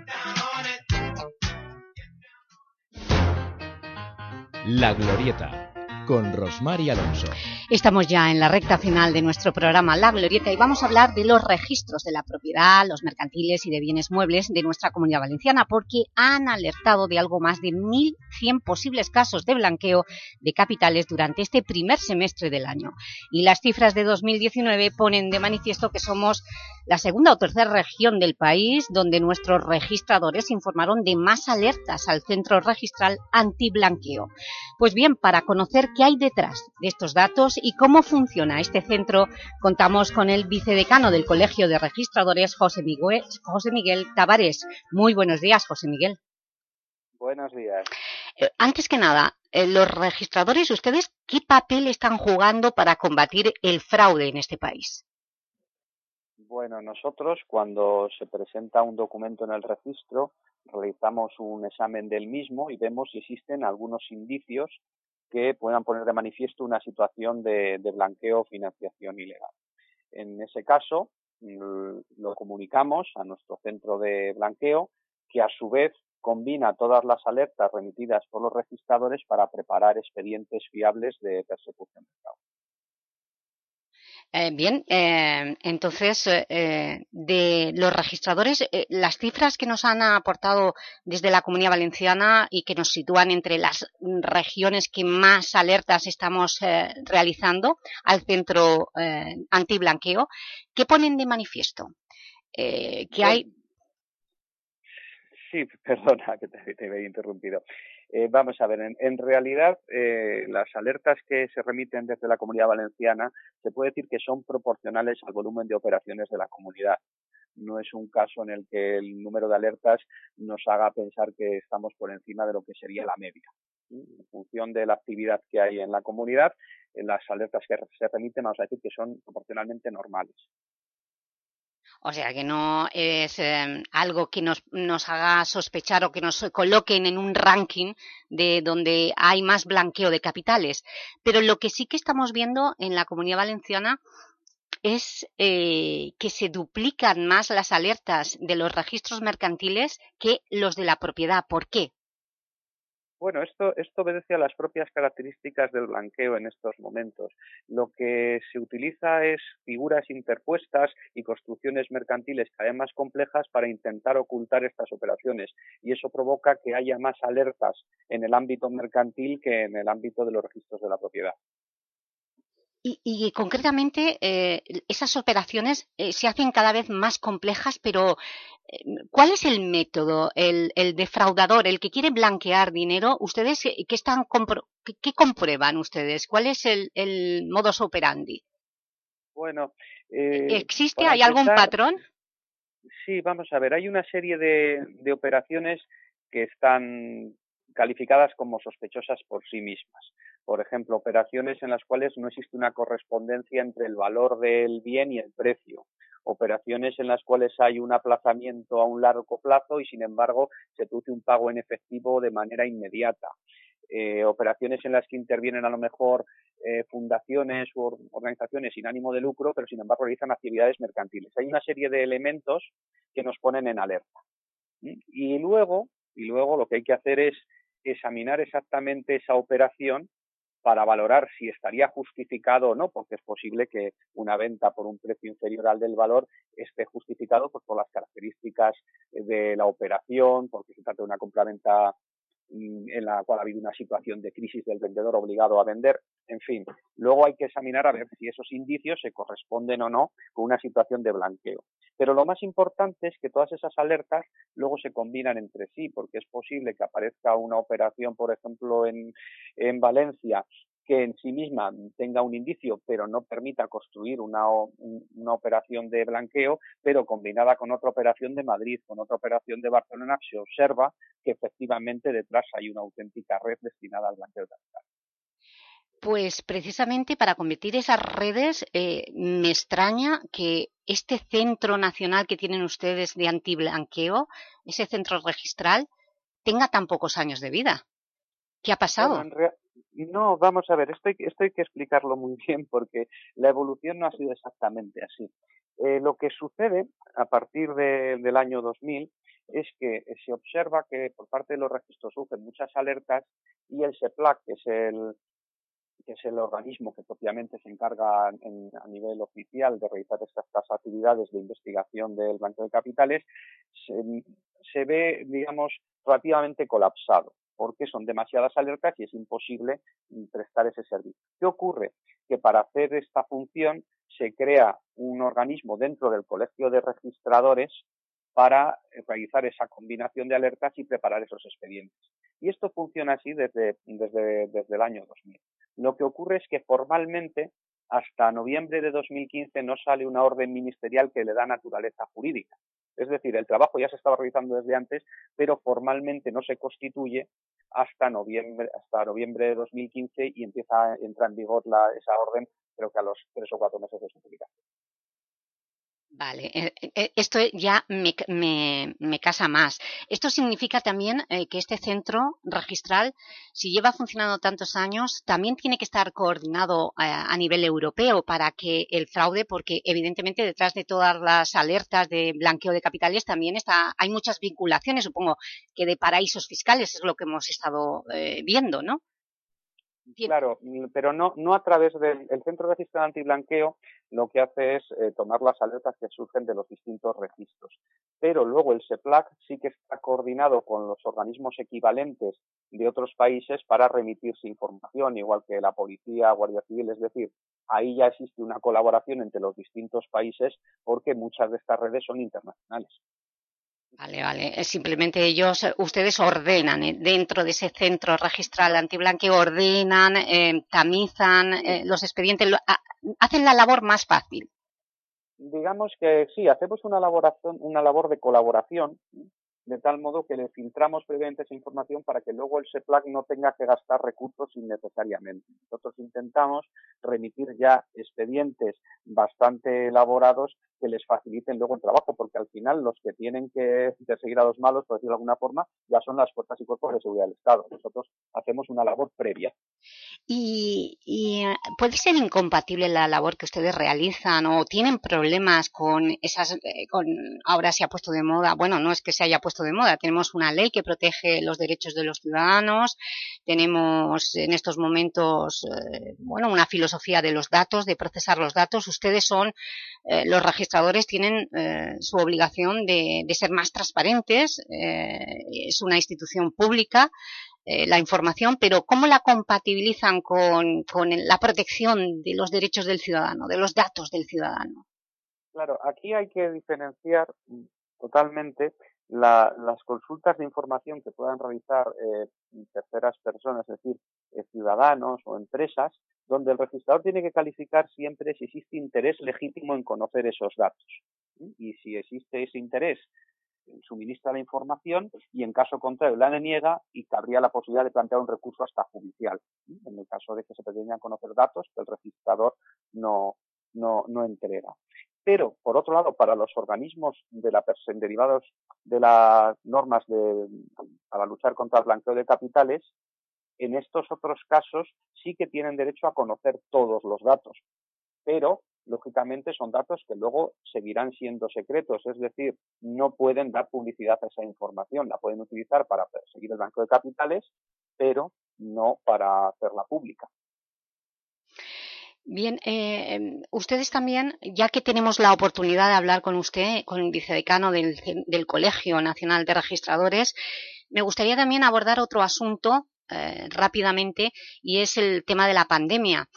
A: La Glorieta, con Rosmar y Alonso.
B: Estamos ya en la recta final de nuestro programa La Glorieta y vamos a hablar de los registros de la propiedad, los mercantiles y de bienes muebles de nuestra Comunidad Valenciana, porque han alertado de algo más de mil cien posibles casos de blanqueo de capitales durante este primer semestre del año. Y las cifras de dos mil diecinueve ponen de manifiesto que somos la segunda o tercera región del país donde nuestros registradores informaron de más alertas al Centro Registral Antiblanqueo. Pues bien, para conocer qué hay detrás de estos datos y cómo funciona este centro, contamos con el vicedecano del Colegio de Registradores, José Miguel, José Miguel Tavares. Muy buenos días, José Miguel.
V: Buenos días.
B: Eh, antes que nada, eh, los registradores, ¿ustedes qué papel están jugando para combatir el fraude en este país?
V: Bueno, nosotros cuando se presenta un documento en el registro, realizamos un examen del mismo y vemos si existen algunos indicios que puedan poner de manifiesto una situación de, de blanqueo o financiación ilegal. En ese caso, lo comunicamos a nuestro centro de blanqueo, que a su vez combina todas las alertas remitidas por los registradores para preparar expedientes fiables de persecución del fraude.
B: Eh, bien, eh, entonces, eh, de los registradores, eh, las cifras que nos han aportado desde la Comunidad Valenciana y que nos sitúan entre las regiones que más alertas estamos eh, realizando al Centro eh, Antiblanqueo, ¿qué ponen de manifiesto? Eh, ¿qué hay?
V: Sí, perdona que te, te he interrumpido. Eh, vamos a ver, en, en realidad eh, las alertas que se remiten desde la Comunidad Valenciana se puede decir que son proporcionales al volumen de operaciones de la comunidad. No es un caso en el que el número de alertas nos haga pensar que estamos por encima de lo que sería la media. En función de la actividad que hay en la comunidad, las alertas que se remiten, vamos a decir que son proporcionalmente normales.
B: O sea, que no es eh, algo que nos, nos haga sospechar o que nos coloquen en un ranking de donde hay más blanqueo de capitales. Pero lo que sí que estamos viendo en la Comunidad Valenciana es eh, que se duplican más las alertas de los registros mercantiles que los de la propiedad. ¿Por qué?
V: Bueno, esto, esto obedece a las propias características del blanqueo en estos momentos. Lo que se utiliza es figuras interpuestas y construcciones mercantiles cada vez más complejas para intentar ocultar estas operaciones, y eso provoca que haya más alertas en el ámbito mercantil que en el ámbito de los registros de la propiedad.
B: Y, y concretamente eh, esas operaciones eh, se hacen cada vez más complejas, pero eh, ¿cuál es el método? El, el defraudador, el que quiere blanquear dinero, ¿ustedes qué, están compro qué, qué comprueban ustedes? ¿Cuál es el, el modus operandi?
V: Bueno, eh,
B: ¿existe? ¿Hay empezar, algún patrón?
V: Sí, vamos a ver, hay una serie de, de operaciones que están calificadas como sospechosas por sí mismas. Por ejemplo, operaciones en las cuales no existe una correspondencia entre el valor del bien y el precio, operaciones en las cuales hay un aplazamiento a un largo plazo y sin embargo se produce un pago en efectivo de manera inmediata. Eh, operaciones en las que intervienen a lo mejor eh, fundaciones u organizaciones sin ánimo de lucro, pero sin embargo realizan actividades mercantiles. Hay una serie de elementos que nos ponen en alerta. ¿Sí? Y luego, y luego lo que hay que hacer es examinar exactamente esa operación para valorar si estaría justificado o no, porque es posible que una venta por un precio inferior al del valor esté justificado pues, por las características de la operación, porque se trata de una compraventa en la cual ha habido una situación de crisis del vendedor obligado a vender, en fin. Luego hay que examinar a ver si esos indicios se corresponden o no con una situación de blanqueo. Pero lo más importante es que todas esas alertas luego se combinan entre sí, porque es posible que aparezca una operación, por ejemplo, en, en Valencia, que en sí misma tenga un indicio, pero no permita construir una, una operación de blanqueo, pero combinada con otra operación de Madrid, con otra operación de Barcelona, se observa que efectivamente detrás hay una auténtica red destinada al blanqueo de capital.
B: Pues precisamente para convertir esas redes, eh, me extraña que este centro nacional que tienen ustedes de antiblanqueo, ese centro registral, tenga tan pocos años de vida. ¿Qué ha pasado?
V: Bueno, en rea- no, vamos a ver, esto hay, esto hay que explicarlo muy bien porque la evolución no ha sido exactamente así. Eh, lo que sucede a partir de, del año dos mil es que se observa que por parte de los registros surgen muchas alertas y el SEPLAC, que es el que es el organismo que propiamente se encarga en, a nivel oficial de realizar estas, estas actividades de investigación del blanqueo de capitales, se, se ve, digamos, relativamente colapsado, porque son demasiadas alertas y es imposible prestar ese servicio. ¿Qué ocurre? Que para hacer esta función se crea un organismo dentro del colegio de registradores para realizar esa combinación de alertas y preparar esos expedientes. Y esto funciona así desde, desde, desde el año dos mil. Lo que ocurre es que formalmente hasta noviembre de dos mil quince no sale una orden ministerial que le da naturaleza jurídica. Es decir, el trabajo ya se estaba realizando desde antes, pero formalmente no se constituye hasta noviembre, hasta noviembre de dos mil quince y empieza, entra en vigor la, esa orden, creo que a los tres o cuatro meses de su publicación.
B: Vale, eh, eh, esto ya me, me, me casa más. Esto significa también eh, que este centro registral, si lleva funcionando tantos años, también tiene que estar coordinado eh, a nivel europeo para que el fraude, porque evidentemente detrás de todas las alertas de blanqueo de capitales también está, hay muchas vinculaciones, supongo que de paraísos fiscales, es lo que hemos estado eh, viendo, ¿no?
V: Claro, pero no, no a través del el Centro Registral Antiblanqueo, lo que hace es eh, tomar las alertas que surgen de los distintos registros. Pero luego el SEPLAC sí que está coordinado con los organismos equivalentes de otros países para remitirse información, igual que la policía, Guardia Civil, es decir, ahí ya existe una colaboración entre los distintos países porque muchas de estas redes son internacionales.
B: Vale, vale. Simplemente ellos, ustedes ordenan eh, dentro de ese centro registral antiblanqueo, ordenan, eh, tamizan eh, los expedientes, lo, a, hacen la labor más fácil.
V: Digamos que sí, hacemos una elaboración, una labor de colaboración, de tal modo que le filtramos previamente esa información para que luego el SEPLAC no tenga que gastar recursos innecesariamente. Nosotros intentamos remitir ya expedientes bastante elaborados que les faciliten luego el trabajo, porque al final los que tienen que perseguir a los malos, por decirlo de alguna forma, ya son las fuerzas y cuerpos de seguridad del Estado. Nosotros hacemos una labor previa.
B: Y, y ¿puede ser incompatible la labor que ustedes realizan o tienen problemas con esas, eh, con ahora se ha puesto de moda, bueno, no es que se haya puesto de moda, tenemos una ley que protege los derechos de los ciudadanos, tenemos en estos momentos, eh, bueno, una filosofía de los datos, de procesar los datos, ustedes son, eh, los registradores tienen eh, su obligación de, de ser más transparentes, eh, es una institución pública, Eh, la información, pero ¿cómo la compatibilizan con, con la protección de los derechos del ciudadano, de los datos del ciudadano?
V: Claro, aquí hay que diferenciar totalmente la, las consultas de información que puedan realizar eh, terceras personas, es decir, eh, ciudadanos o empresas, donde el registrador tiene que calificar siempre si existe interés legítimo en conocer esos datos. ¿Sí? Y si existe ese interés, suministra la información y en caso contrario la deniega y cabría la posibilidad de plantear un recurso hasta judicial, ¿sí? En el caso de que se pretendieran conocer datos que el registrador no, no, no entrega. Pero, por otro lado, para los organismos de la derivados de las normas de, para luchar contra el blanqueo de capitales, en estos otros casos sí que tienen derecho a conocer todos los datos, pero lógicamente son datos que luego seguirán siendo secretos, es decir, no pueden dar publicidad a esa información, la pueden utilizar para perseguir el blanqueo de capitales, pero no para hacerla pública.
B: Bien, eh, ustedes también, ya que tenemos la oportunidad de hablar con usted, con el vicedecano del, del Colegio Nacional de Registradores, me gustaría también abordar otro asunto eh, rápidamente, y es el tema de la pandemia.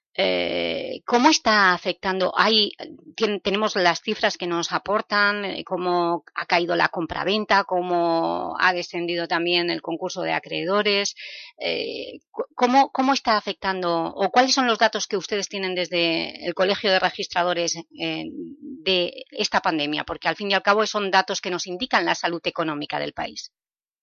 B: Eh, ¿Cómo está afectando? Hay, ten, tenemos las cifras que nos aportan, eh, cómo ha caído la compraventa, cómo ha descendido también el concurso de acreedores. Eh, ¿cómo, ¿Cómo está afectando, o cuáles son los datos que ustedes tienen desde el Colegio de Registradores eh, de esta pandemia? Porque al fin y al cabo son datos que nos indican la salud económica del país.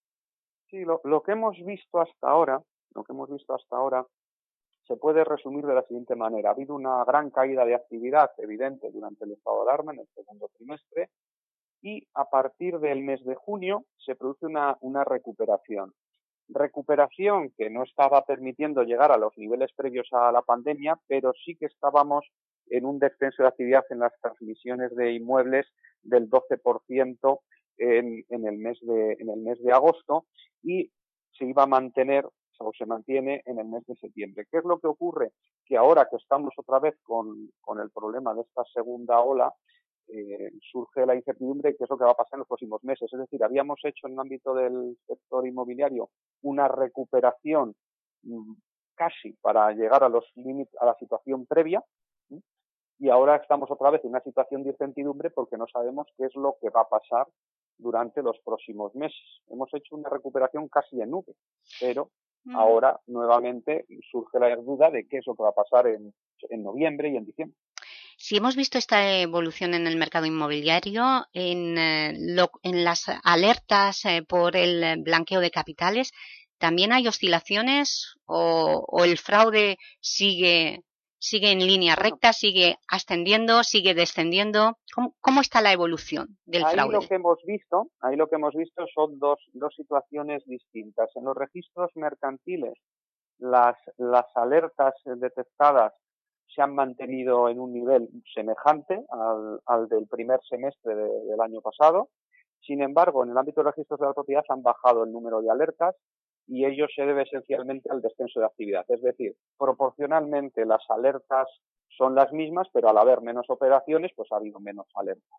V: Sí, lo, lo que hemos visto hasta ahora, lo que hemos visto hasta ahora, se puede resumir de la siguiente manera. Ha habido una gran caída de actividad evidente durante el estado de alarma en el segundo trimestre y a partir del mes de junio se produce una, una recuperación. Recuperación que no estaba permitiendo llegar a los niveles previos a la pandemia, pero sí que estábamos en un descenso de actividad en las transmisiones de inmuebles del doce por ciento en, en, el mes de, en el mes de agosto y se iba a mantener o se mantiene en el mes de septiembre. ¿Qué es lo que ocurre? Que ahora que estamos otra vez con, con el problema de esta segunda ola, eh, surge la incertidumbre de qué es lo que va a pasar en los próximos meses. Es decir, habíamos hecho en el ámbito del sector inmobiliario una recuperación mmm, casi para llegar a los límites, a la situación previa, ¿sí? Y ahora estamos otra vez en una situación de incertidumbre porque no sabemos qué es lo que va a pasar durante los próximos meses. Hemos hecho una recuperación casi en nube, pero ahora nuevamente surge la duda de qué es lo que va a pasar en, en noviembre y en diciembre.
B: Si hemos visto esta evolución en el mercado inmobiliario, en, eh, lo, en las alertas eh, por el blanqueo de capitales, ¿también hay oscilaciones o, o el fraude sigue, sigue en línea recta, sigue ascendiendo, sigue descendiendo? ¿Cómo, cómo está la evolución del
V: ahí
B: fraude?
V: Lo que hemos visto, ahí lo que hemos visto son dos, dos situaciones distintas. En los registros mercantiles, las, las alertas detectadas se han mantenido en un nivel semejante al, al del primer semestre de, del año pasado. Sin embargo, en el ámbito de registros de la propiedad han bajado el número de alertas y ello se debe esencialmente al descenso de actividad. Es decir, proporcionalmente las alertas son las mismas, pero al haber menos operaciones, pues ha habido menos alertas.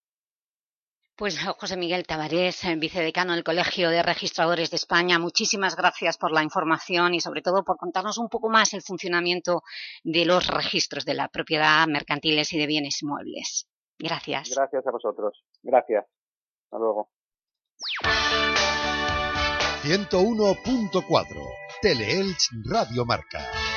B: Pues José Miguel Tabarés, vicedecano del Colegio de Registradores de España, muchísimas gracias por la información y sobre todo por contarnos un poco más el funcionamiento de los registros de la propiedad, mercantiles y de bienes muebles. Gracias.
V: Gracias a vosotros. Gracias. Hasta luego.
D: ciento uno punto cuatro Teleelch Radio Marca.